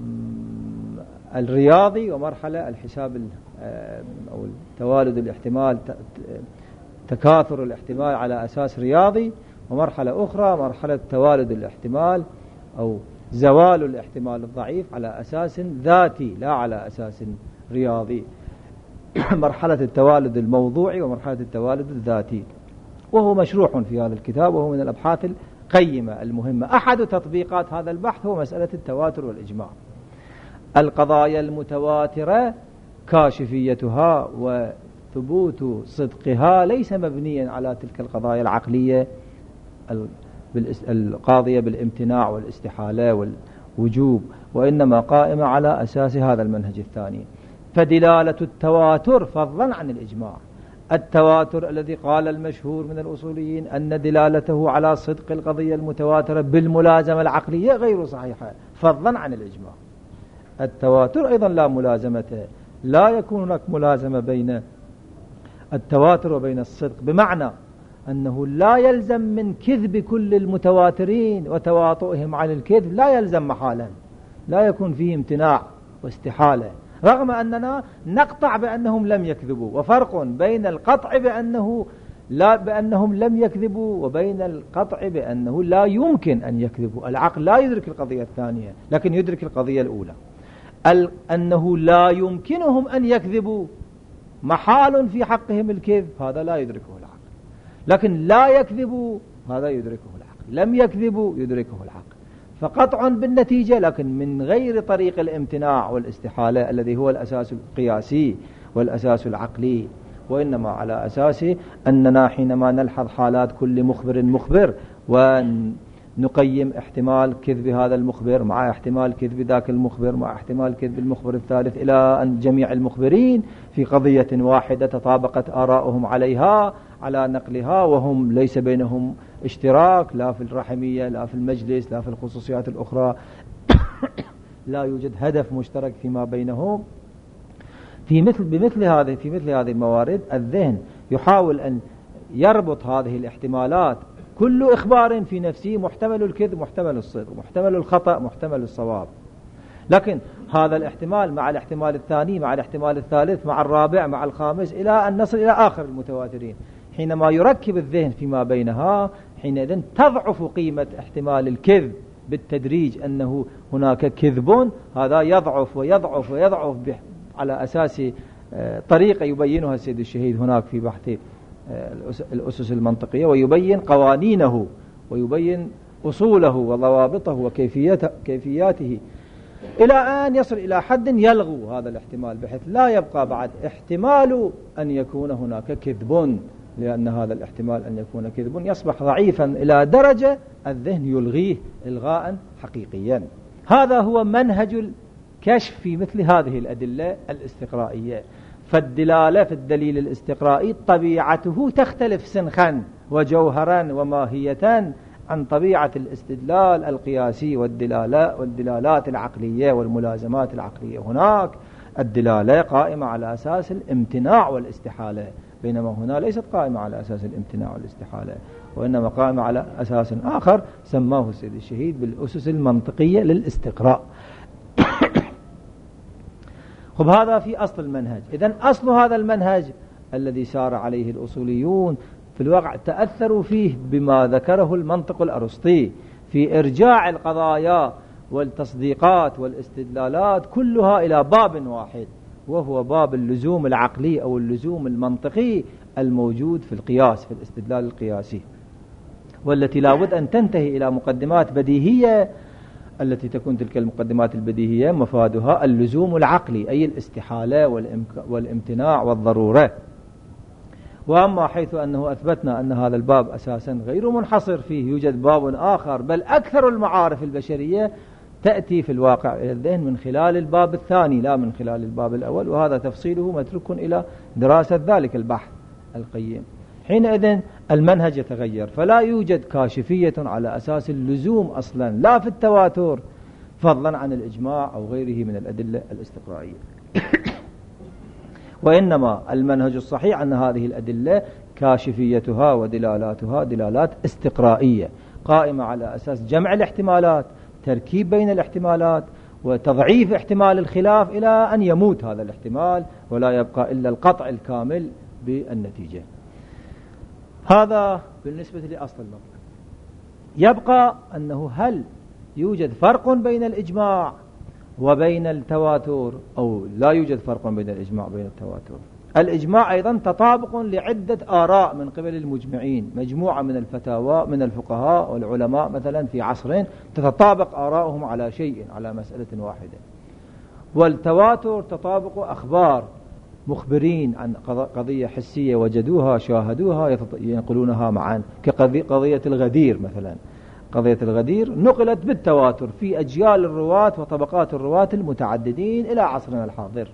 الرياضي، ومرحلة الحساب أو توالد الاحتمال تكاثر الاحتمال على أساس رياضي، ومرحلة أخرى مرحلة توالد الاحتمال أو زوال الاحتمال الضعيف على أساس ذاتي لا على أساس رياضي، مرحلة التوالد الموضوعي ومرحلة التوالد الذاتي. وهو مشروح في هذا الكتاب، وهو من الأبحاث القيمة المهمة. أحد تطبيقات هذا البحث هو مسألة التواتر والإجماع. القضايا المتواترة كاشفيتها وثبوت صدقها ليس مبنيا على تلك القضايا العقلية القاضية بالامتناع والاستحالة والوجوب، وإنما قائمة على أساس هذا المنهج الثاني. فدلالة التواتر فضلا عن الإجماع، التواتر الذي قال المشهور من الأصوليين أن دلالته على صدق القضية المتواترة بالملازمة العقلية غير صحيحة فضلا عن الإجماع. التواتر أيضا لا ملازمة، لا يكون هناك ملازمة بين التواتر وبين الصدق، بمعنى أنه لا يلزم من كذب كل المتواترين وتواطؤهم عن الكذب، لا يلزم محالا، لا يكون فيه امتناع واستحالة، رغم أننا نقطع بأنهم لم يكذبوا. وفرق بين القطع بأنه لا بأنهم لم يكذبوا وبين القطع بأنه لا يمكن أن يكذبوا. العقل لا يدرك القضية الثانية لكن يدرك القضية الأولى. أنه لا يمكنهم أن يكذبوا، محال في حقهم الكذب، هذا لا يدركه العقل. لكن لا يكذبوا هذا يدركه العقل، لم يكذبوا يدركه العقل. فقطع بالنتيجة لكن من غير طريق الامتناع والاستحالة الذي هو الأساس القياسي والأساس العقلي، وإنما على أساس أننا حينما نلحظ حالات كل مخبر مخبر ونقيم احتمال كذب هذا المخبر مع احتمال كذب ذاك المخبر مع احتمال كذب المخبر الثالث، إلى أن جميع المخبرين في قضية واحدة تطابقت آراؤهم عليها على نقلها، وهم ليس بينهم اشتراك لا في الرحمية لا في المجلس لا في الخصوصيات الأخرى لا يوجد هدف مشترك فيما بينهم. في مثل بمثل هذه في مثل هذه الموارد الذهن يحاول أن يربط هذه الاحتمالات، كل إخبار في نفسه محتمل الكذب محتمل الصدق محتمل الخطأ محتمل الصواب، لكن هذا الاحتمال مع الاحتمال الثاني مع الاحتمال الثالث مع الرابع مع الخامس إلى أن نصل إلى آخر المتواترين. حينما يركب الذهن فيما بينها حينئذ تضعف قيمة احتمال الكذب بالتدريج، أنه هناك كذب، هذا يضعف ويضعف ويضعف على أساس طريقة يبينها السيد الشهيد هناك في بحث الأسس المنطقية، ويبين قوانينه ويبين أصوله وضوابطه وكيفياته إلى أن يصل إلى حد يلغو هذا الاحتمال، بحيث لا يبقى بعد احتمال أن يكون هناك كذب، لأن هذا الاحتمال أن يكون كذب يصبح ضعيفا إلى درجة الذهن يلغيه إلغاء حقيقيا. هذا هو منهج الكشف في مثل هذه الأدلة الاستقرائية. فالدلالة في الدليل الاستقرائي طبيعته تختلف سنخا وجوهرا وماهية عن طبيعة الاستدلال القياسي والدلالات والدلالات العقلية والملازمات العقلية. هناك الدلالة قائمة على أساس الامتناع والاستحالة، بينما هنا ليست قائمة على أساس الامتناع والاستحالة، وإنما قائمة على أساس آخر سماه السيد الشهيد بالأسس المنطقية للاستقراء. خب هذا في أصل المنهج. إذن أصل هذا المنهج الذي سار عليه الأصوليون في الواقع تأثروا فيه بما ذكره المنطق الأرسطي في إرجاع القضايا والتصديقات والاستدلالات كلها إلى باب واحد، وهو باب اللزوم العقلي أو اللزوم المنطقي الموجود في القياس في الاستدلال القياسي، والتي لابد أن تنتهي إلى مقدمات بديهية، التي تكون تلك المقدمات البديهية مفادها اللزوم العقلي أي الاستحالة والامتناع والضرورة. وأما حيث أنه أثبتنا أن هذا الباب أساسا غير منحصر فيه، يوجد باب آخر، بل أكثر المعارف البشرية تأتي في الواقع إلى الذهن من خلال الباب الثاني لا من خلال الباب الأول، وهذا تفصيله متروك إلى دراسة ذلك البحث القيم. حينئذ المنهج يتغير، فلا يوجد كاشفية على أساس اللزوم أصلا لا في التواتر فضلا عن الإجماع أو غيره من الأدلة الاستقرائية. وإنما المنهج الصحيح أن هذه الأدلة كاشفيتها ودلالاتها دلالات استقرائية قائمة على أساس جمع الاحتمالات، تركيب بين الاحتمالات، وتضعيف احتمال الخلاف إلى أن يموت هذا الاحتمال ولا يبقى إلا القطع الكامل بالنتيجة. هذا بالنسبة لأصل المطلب. يبقى أنه هل يوجد فرق بين الإجماع وبين التواتر أو لا يوجد فرق بين الإجماع وبين التواتر؟ الإجماع أيضا تطابق لعدة آراء من قبل المجمعين، مجموعة من الفتاوى من الفقهاء والعلماء مثلا في عصرين تتطابق آراؤهم على شيء، على مسألة واحدة. والتواتر تطابق أخبار مخبرين عن قضية حسية وجدوها شاهدوها ينقلونها معا، كقضية الغدير مثلا. قضية الغدير نقلت بالتواتر في أجيال الرواة وطبقات الرواة المتعددين إلى عصرنا الحاضر،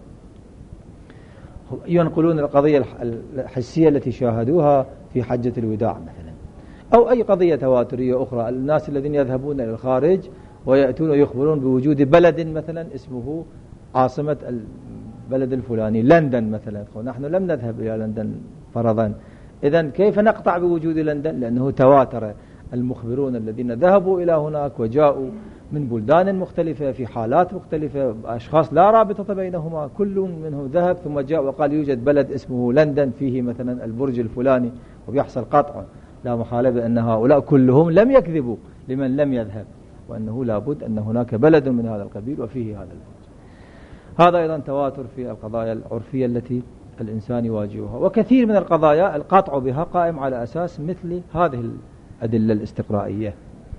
ينقلون القضية الحسية التي شاهدوها في حجة الوداع مثلا، أو أي قضية تواترية أخرى. الناس الذين يذهبون إلى الخارج ويأتون ويخبرون بوجود بلد مثلا اسمه عاصمة البلد الفلاني لندن مثلا، نحن لم نذهب إلى لندن فرضا، إذن كيف نقطع بوجود لندن؟ لأنه تواتر. المخبرون الذين ذهبوا إلى هناك وجاءوا من بلدان مختلفة في حالات مختلفة، أشخاص لا رابطة بينهما، كل منهم ذهب ثم جاء وقال يوجد بلد اسمه لندن فيه مثلا البرج الفلاني، وبيحصل قطع لا محالة بأن هؤلاء كلهم لم يكذبوا لمن لم يذهب، وأنه لابد أن هناك بلد من هذا القبيل وفيه هذا البرج. هذا أيضا تواتر في القضايا العرفية التي الإنسان يواجهها. وكثير من القضايا القطع بها قائم على أساس مثل هذه الأدلة الاستقرائية.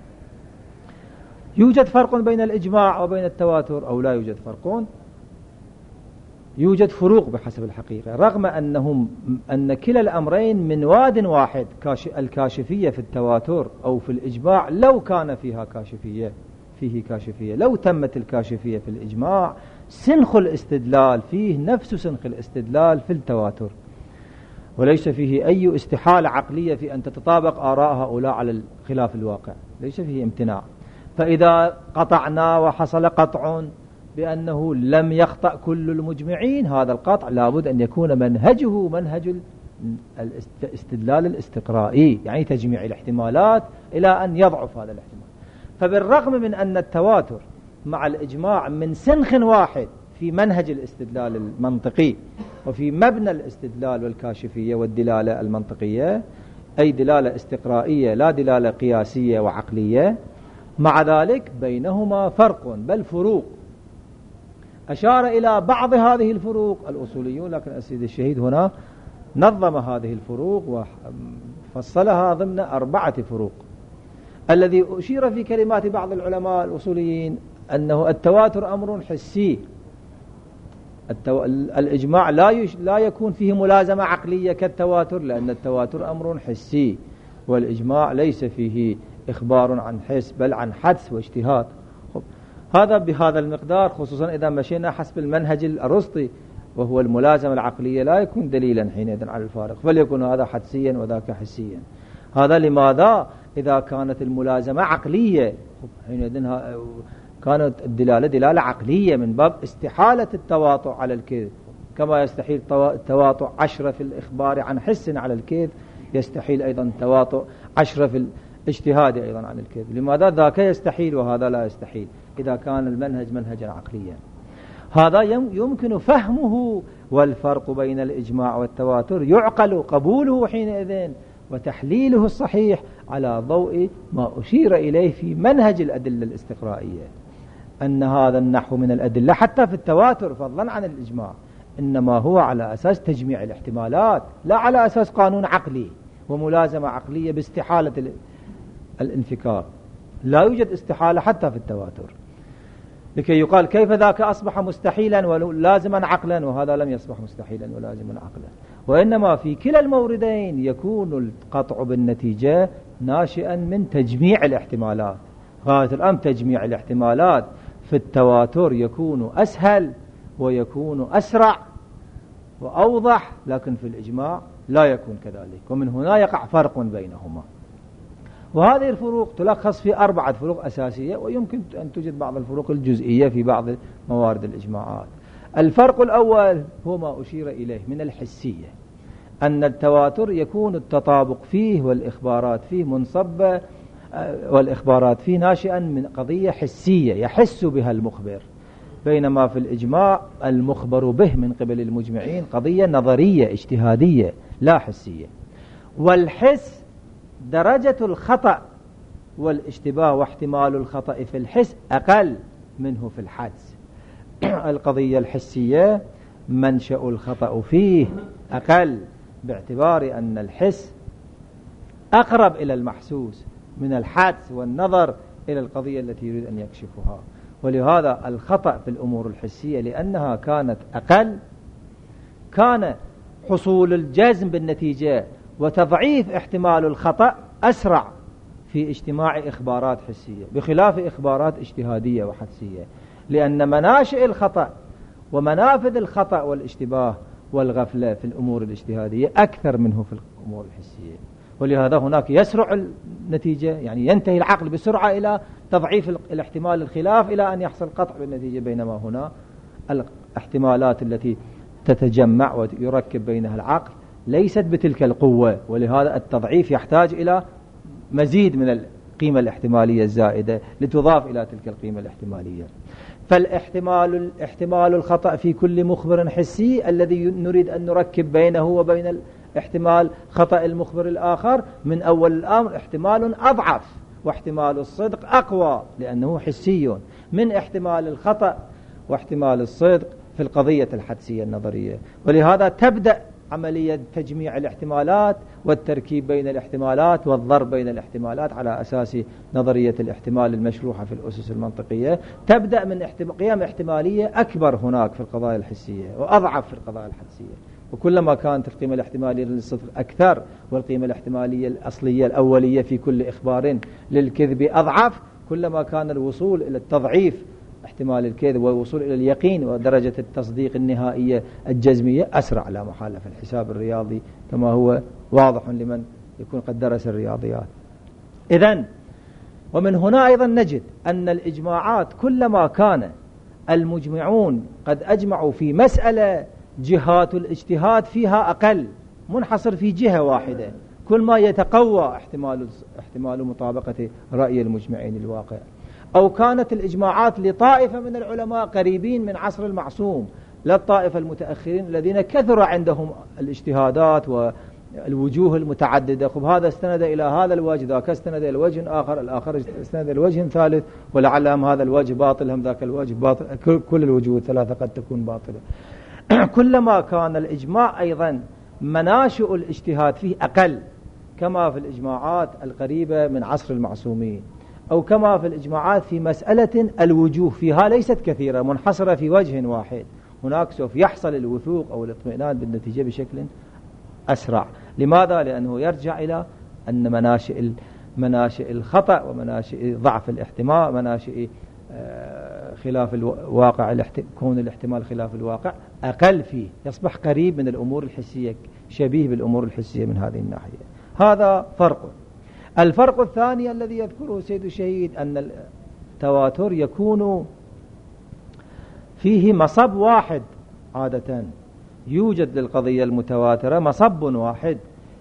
يوجد فرق بين الإجماع وبين التواتر أو لا يوجد فرق؟ يوجد فروق بحسب الحقيقة، رغم أنهم أن كلا الأمرين من واد واحد. الكاشفية في التواتر أو في الإجماع لو كان فيها كاشفية فيه كاشفية، لو تمت الكاشفية في الإجماع سنخ الاستدلال فيه نفس سنخ الاستدلال في التواتر، وليس فيه أي استحالة عقلية في أن تتطابق آراء هؤلاء على خلاف الواقع، ليس فيه امتناع. فإذا قطعنا وحصل قطع بأنه لم يخطأ كل المجمعين، هذا القطع لابد أن يكون منهجه منهج الاستدلال الاستقرائي، يعني تجميع الاحتمالات إلى أن يضعف هذا الاحتمال. فبالرغم من أن التواتر مع الإجماع من سنخ واحد في منهج الاستدلال المنطقي وفي مبنى الاستدلال والكاشفية والدلالة المنطقية، أي دلالة استقرائية لا دلالة قياسية وعقلية، مع ذلك بينهما فرق بل فروق. أشار إلى بعض هذه الفروق الأصوليون، لكن السيد الشهيد هنا نظم هذه الفروق وفصلها ضمن أربعة فروق. الذي أشير في كلمات بعض العلماء الأصوليين أنه التواتر أمر حسي، التو... الإجماع لا, يش... لا يكون فيه ملازمة عقلية كالتواتر، لأن التواتر أمر حسي والإجماع ليس فيه إخبار عن حس بل عن حدس واجتهاد. خب. هذا بهذا المقدار، خصوصا إذا مشينا حسب المنهج الأرسطي وهو الملازمة العقلية لا يكون دليلا حينئذ على الفارق، فليكن هذا حدسيا وذاك حسيا. هذا لماذا؟ إذا كانت الملازمة عقلية حينئذ كانت الدلالة دلالة عقلية من باب استحالة التواطؤ على الكذب، كما يستحيل التواطؤ عشرة في الإخبار عن حس على الكذب، يستحيل أيضا التواطؤ عشرة في الاجتهاد أيضا عن الكذب. لماذا؟ ذاك يستحيل وهذا لا يستحيل إذا كان المنهج منهجا عقليا. هذا يمكن فهمه، والفرق بين الإجماع والتواتر يعقل قبوله حينئذ وتحليله الصحيح على ضوء ما أشير إليه في منهج الأدلة الاستقرائية، أن هذا النحو من الأدلة حتى في التواتر فضلا عن الإجماع إنما هو على أساس تجميع الاحتمالات، لا على أساس قانون عقلي وملازمة عقلية باستحالة الانفكار. لا يوجد استحالة حتى في التواتر، لكي يقال كيف ذاك أصبح مستحيلا ولازما عقلا وهذا لم يصبح مستحيلا ولازما عقلا. وإنما في كلا الموردين يكون القطع بالنتيجة ناشئا من تجميع الاحتمالات. غاية الأمر تجميع الاحتمالات في التواتر يكون أسهل ويكون أسرع وأوضح، لكن في الإجماع لا يكون كذلك، ومن هنا يقع فرق بينهما. وهذه الفروق تلخص في أربعة فروق أساسية، ويمكن أن توجد بعض الفروق الجزئية في بعض موارد الإجماعات. الفرق الأول هو ما أشير إليه من الحسية، أن التواتر يكون التطابق فيه والإخبارات فيه منصبة، والإخبارات فيه ناشئا من قضية حسية يحس بها المخبر، بينما في الإجماع المخبر به من قبل المجمعين قضية نظرية اجتهادية لا حسية. والحس درجة الخطأ والاشتباه واحتمال الخطأ في الحس أقل منه في الحدس. القضية الحسية منشأ الخطأ فيه أقل، باعتبار أن الحس أقرب إلى المحسوس من الحدس والنظر إلى القضية التي يريد أن يكشفها. ولهذا الخطأ في الأمور الحسية لأنها كانت أقل، كان حصول الجزم بالنتيجة وتضعيف احتمال الخطأ أسرع في اجتماع إخبارات حسية، بخلاف إخبارات اجتهادية وحدسية، لأن مناشئ الخطأ ومنافذ الخطأ والاشتباه والغفلة في الأمور الاجتهادية أكثر منه في الأمور الحسية. ولهذا هناك يسرع النتيجة، يعني ينتهي العقل بسرعة إلى تضعيف الاحتمال الخلاف إلى أن يحصل قطع بالنتيجة، بينما هنا الاحتمالات التي تتجمع ويركب بينها العقل ليست بتلك القوة، ولهذا التضعيف يحتاج إلى مزيد من القيمة الاحتمالية الزائدة لتضاف إلى تلك القيمة الاحتمالية. فالاحتمال الاحتمال الخطأ في كل مخبر حسي الذي نريد أن نركب بينه وبين احتمال خطأ المخبر الآخر من أول الأمر احتمال أضعف، واحتمال الصدق أقوى لأنه حسي من احتمال الخطأ واحتمال الصدق في القضية الحدسية النظرية. ولهذا تبدأ عملية تجميع الاحتمالات والتركيب بين الاحتمالات والضرب بين الاحتمالات على أساس نظرية الاحتمال المشروحة في الأسس المنطقية، تبدأ من قيم احتمالية أكبر هناك في القضايا الحسية وأضعف في القضايا الحدسية. وكلما كانت القيمة الاحتمالية للصدق أكثر والقيمة الاحتمالية الأصلية الأولية في كل إخبار للكذب أضعف، كلما كان الوصول إلى التضعيف احتمال الكذب والوصول إلى اليقين ودرجة التصديق النهائية الجزمية أسرع لا محالة في الحساب الرياضي، كما هو واضح لمن يكون قد درس الرياضيات. إذن ومن هنا أيضا نجد أن الإجماعات كلما كان المجمعون قد أجمعوا في مسألة جهات الاجتهاد فيها أقل، منحصر في جهة واحدة، كل ما يتقوى احتمال احتمال مطابقة رأي المجمعين الواقع. أو كانت الإجماعات لطائفة من العلماء قريبين من عصر المعصوم، لا الطائفة المتأخرين الذين كثر عندهم الاجتهادات والوجوه المتعددة، خب هذا استند إلى هذا الوجه، ذاك استند إلى وجه آخر، الآخر استند إلى وجه ثالث، ولعلهم هذا الوجه باطل هم ذاك الوجه باطل، كل الوجوه الثلاثة قد تكون باطلة. كلما كان الإجماع أيضا مناشئ الاجتهاد فيه أقل، كما في الإجماعات القريبة من عصر المعصومين، أو كما في الإجماعات في مسألة الوجوه فيها ليست كثيرة منحصرة في وجه واحد، هناك سوف يحصل الوثوق أو الاطمئنان بالنتيجة بشكل أسرع. لماذا؟ لأنه يرجع إلى أن مناشئ مناشئ الخطأ ومناشئ ضعف الاحتمال، مناشئ خلاف الواقع، كون الاحتمال خلاف الواقع أقل فيه، يصبح قريب من الأمور الحسية، شبيه بالأمور الحسية من هذه الناحية. هذا فرق. الفرق الثاني الذي يذكره سيد الشهيد أن التواتر يكون فيه مصب واحد، عادة يوجد للقضية المتواترة مصب واحد،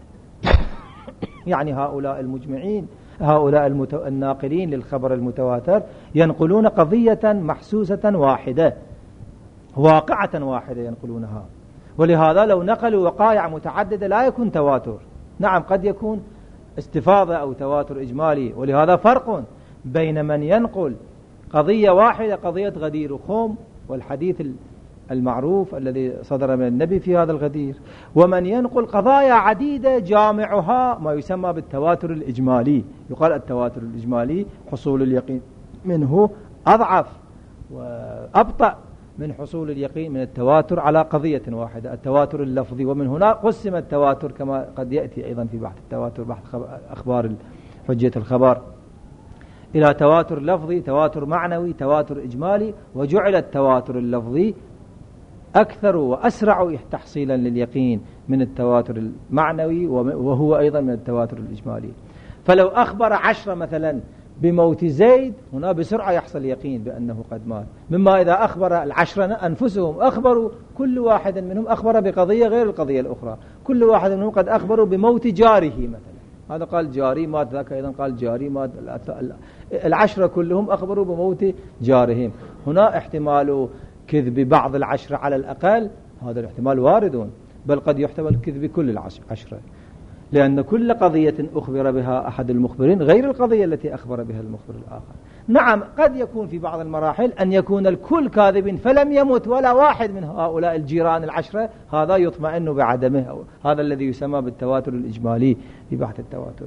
يعني هؤلاء المجمعين هؤلاء المتو... الناقلين للخبر المتواتر ينقلون قضية محسوسة واحدة، واقعة واحدة ينقلونها، ولهذا لو نقلوا وقائع متعددة لا يكون تواتر. نعم قد يكون استفاضة أو تواتر إجمالي، ولهذا فرق بين من ينقل قضية واحدة، قضية غدير وخوم والحديث المعروف الذي صدر من النبي في هذا الغدير، ومن ينقل قضايا عديدة جامعها ما يسمى بالتواتر الإجمالي. يقال التواتر الإجمالي حصول اليقين منه أضعف وأبطأ من حصول اليقين من التواتر على قضية واحدة، التواتر اللفظي. ومن هنا قسم التواتر كما قد يأتي أيضا في بحث التواتر، بحث أخبار حجية الخبر، إلى تواتر لفظي، تواتر معنوي، تواتر إجمالي. وجعل التواتر اللفظي أكثر وأسرع تحصيلا لليقين من التواتر المعنوي، وهو أيضا من التواتر الإجمالي. فلو أخبر عشرة مثلا بموت زيد، هنا بسرعة يحصل يقين بأنه قد مات، مما إذا أخبر العشرة أنفسهم أخبروا، كل واحد منهم أخبر بقضية غير القضية الأخرى، كل واحد منهم قد أخبروا بموت جاره مثلا، هذا قال جاري مات، ذاك أيضا قال جاري مات، العشرة كلهم أخبروا بموت جارهم. هنا احتمال كذب بعض العشرة على الأقل، هذا الاحتمال وارد، بل قد يحتمل كذب كل العشرة، لأن كل قضية أخبر بها أحد المخبرين غير القضية التي أخبر بها المخبر الآخر. نعم قد يكون في بعض المراحل أن يكون الكل كاذب فلم يمت ولا واحد من هؤلاء الجيران العشرة، هذا يطمئن بعدمه، هذا الذي يسمى بالتواتر الإجمالي في بحث التواتر.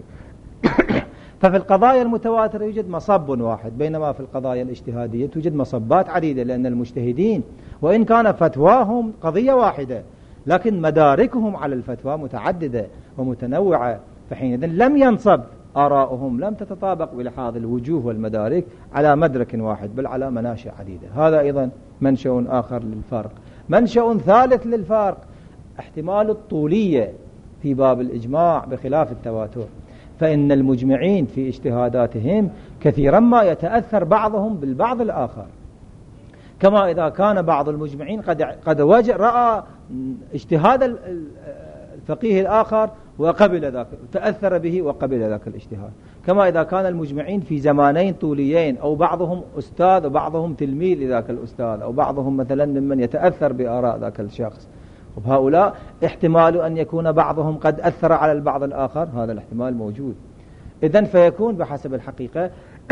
ففي القضايا المتواترة يوجد مصب واحد، بينما في القضايا الاجتهادية توجد مصبات عديدة، لأن المجتهدين وإن كان فتواهم قضية واحدة لكن مداركهم على الفتوى متعددة ومتنوعة، فحينئذ لم ينصب آراؤهم، لم تتطابق بلحاظ الوجوه والمدارك على مدرك واحد، بل على مناشئ عديدة. هذا أيضا منشأ آخر للفرق. منشأ ثالث للفرق احتمال الطولية في باب الإجماع بخلاف التواتر، فإن المجمعين في اجتهاداتهم كثيرا ما يتأثر بعضهم بالبعض الآخر، كما إذا كان بعض المجمعين قد قد وجه رأى اجتهاد الفقيه الآخر وقبل ذاك، تأثر به وقبل ذاك الاجتهاد، كما إذا كان المجمعين في زمانين طوليين، أو بعضهم أستاذ وبعضهم تلميذ لذاك الأستاذ، أو بعضهم مثلا ممن يتأثر بآراء ذاك الشخص، وبهؤلاء احتمال أن يكون بعضهم قد أثر على البعض الآخر، هذا الاحتمال موجود. إذن فيكون بحسب الحقيقة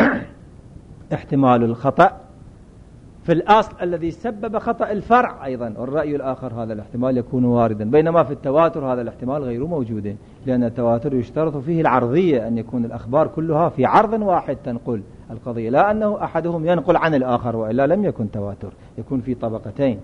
احتمال الخطأ في الأصل الذي سبب خطأ الفرع أيضا، والرأي الآخر هذا الاحتمال يكون واردا، بينما في التواتر هذا الاحتمال غير موجود، لأن التواتر يشترط فيه العرضية، أن يكون الأخبار كلها في عرض واحد تنقل القضية، لا أنه أحدهم ينقل عن الآخر، وإلا لم يكن تواتر، يكون في طبقتين.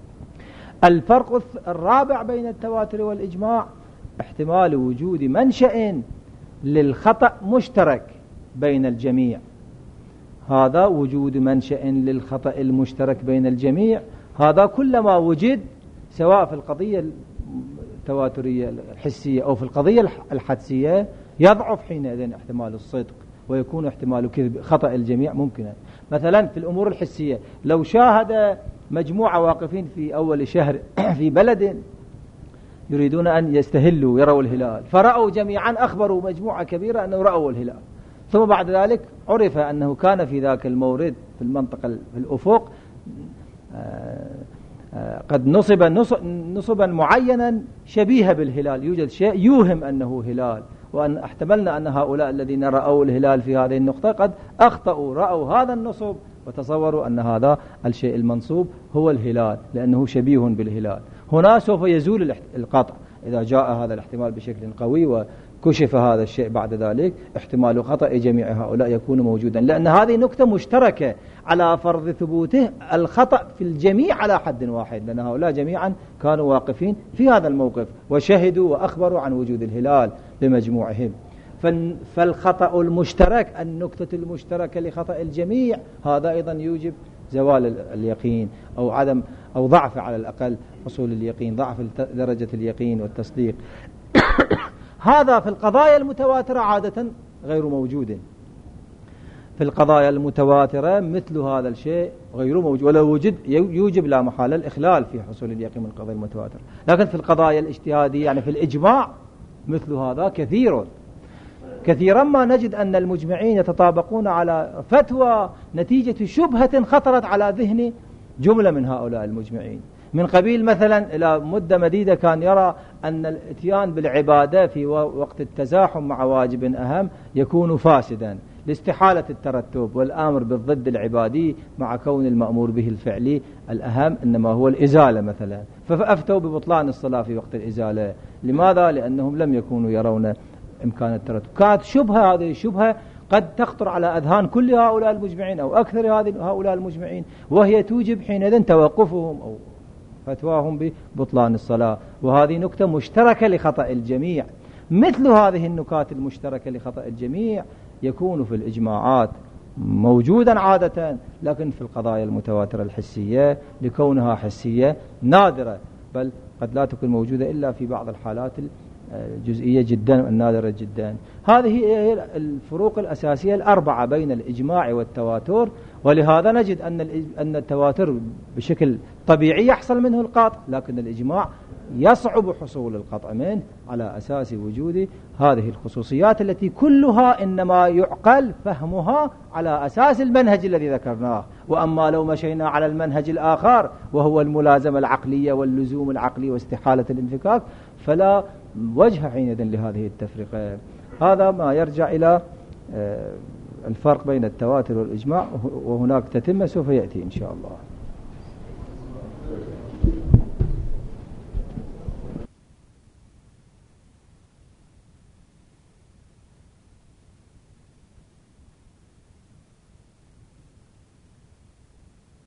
الفرق الرابع بين التواتر والإجماع احتمال وجود منشأ للخطأ مشترك بين الجميع. هذا وجود منشأ للخطأ المشترك بين الجميع، هذا كلما وجد سواء في القضية التواترية الحسية أو في القضية الحدسية يضعف حينئذ احتمال الصدق، ويكون احتمال كذب خطأ الجميع ممكنا. مثلا في الأمور الحسية، لو شاهد مجموعة واقفين في أول شهر في بلد يريدون أن يستهلوا يروا الهلال، فرأوا جميعا أخبروا مجموعة كبيرة أنه رأوا الهلال، ثم بعد ذلك عرف أنه كان في ذاك المورد في المنطقة في الأفق قد نصب نصبا معينا شبيه بالهلال، يوجد شيء يوهم أنه هلال، وأن احتملنا أن هؤلاء الذين رأوا الهلال في هذه النقطة قد أخطأوا، رأوا هذا النصب وتصوروا أن هذا الشيء المنصوب هو الهلال لأنه شبيه بالهلال. هنا سوف يزول القطع إذا جاء هذا الاحتمال بشكل قوي وكشف هذا الشيء بعد ذلك، احتمال خطأ جميع هؤلاء يكون موجودا، لأن هذه نقطة مشتركة على فرض ثبوته الخطأ في الجميع على حد واحد، لأن هؤلاء جميعا كانوا واقفين في هذا الموقف وشهدوا وأخبروا عن وجود الهلال بمجموعهم. فالخطأ المشترك، النقطة المشتركة لخطأ الجميع، هذا أيضا يوجب زوال اليقين أو عدم أو ضعف على الأقل حصول اليقين، ضعف درجة اليقين والتصديق. هذا في القضايا المتواترة عادة غير موجود. في القضايا المتواترة مثل هذا الشيء غير موجود، ولو وجد يوجب لا محالة الإخلال في حصول اليقين من القضايا المتواترة. لكن في القضايا الاجتهادية يعني في الإجماع مثل هذا كثير. كثيرا ما نجد أن المجمعين يتطابقون على فتوى نتيجة شبهة خطرت على ذهن جملة من هؤلاء المجمعين، من قبيل مثلا إلى مدة مديدة كان يرى أن الاتيان بالعبادة في وقت التزاحم مع واجب أهم يكون فاسدا لاستحالة الترتب، والآمر بالضد العبادي مع كون المأمور به الفعلي الأهم إنما هو الإزالة مثلا، فأفتوا ببطلان الصلاة في وقت الإزالة. لماذا؟ لأنهم لم يكونوا يرون إمكان الترتب. كانت شبهة، هذه الشبهة قد تخطر على أذهان كل هؤلاء المجمعين أو أكثر هؤلاء المجمعين، وهي توجب حينئذ توقفهم أو فتواهم ببطلان الصلاة. وهذه نكتة مشتركة لخطأ الجميع. مثل هذه النكات المشتركة لخطأ الجميع يكون في الإجماعات موجودا عادة، لكن في القضايا المتواترة الحسية لكونها حسية نادرة، بل قد لا تكون موجودة إلا في بعض الحالات الجزئية جدا النادرة جدا. هذه هي الفروق الأساسية الأربعة بين الإجماع والتواتر. ولهذا نجد أن أن التواتر بشكل طبيعي يحصل منه القطع، لكن الإجماع يصعب حصول القطع منه على أساس وجود هذه الخصوصيات التي كلها إنما يعقل فهمها على أساس المنهج الذي ذكرناه. وأما لو مشينا على المنهج الآخر وهو الملازمة العقلية واللزوم العقلي واستحالة الانفكاك فلا وجه حينئذ لهذه التفرقة. هذا ما يرجع إلى الفرق بين التواتر والإجماع، وهناك تتمة سوف يأتي إن شاء الله.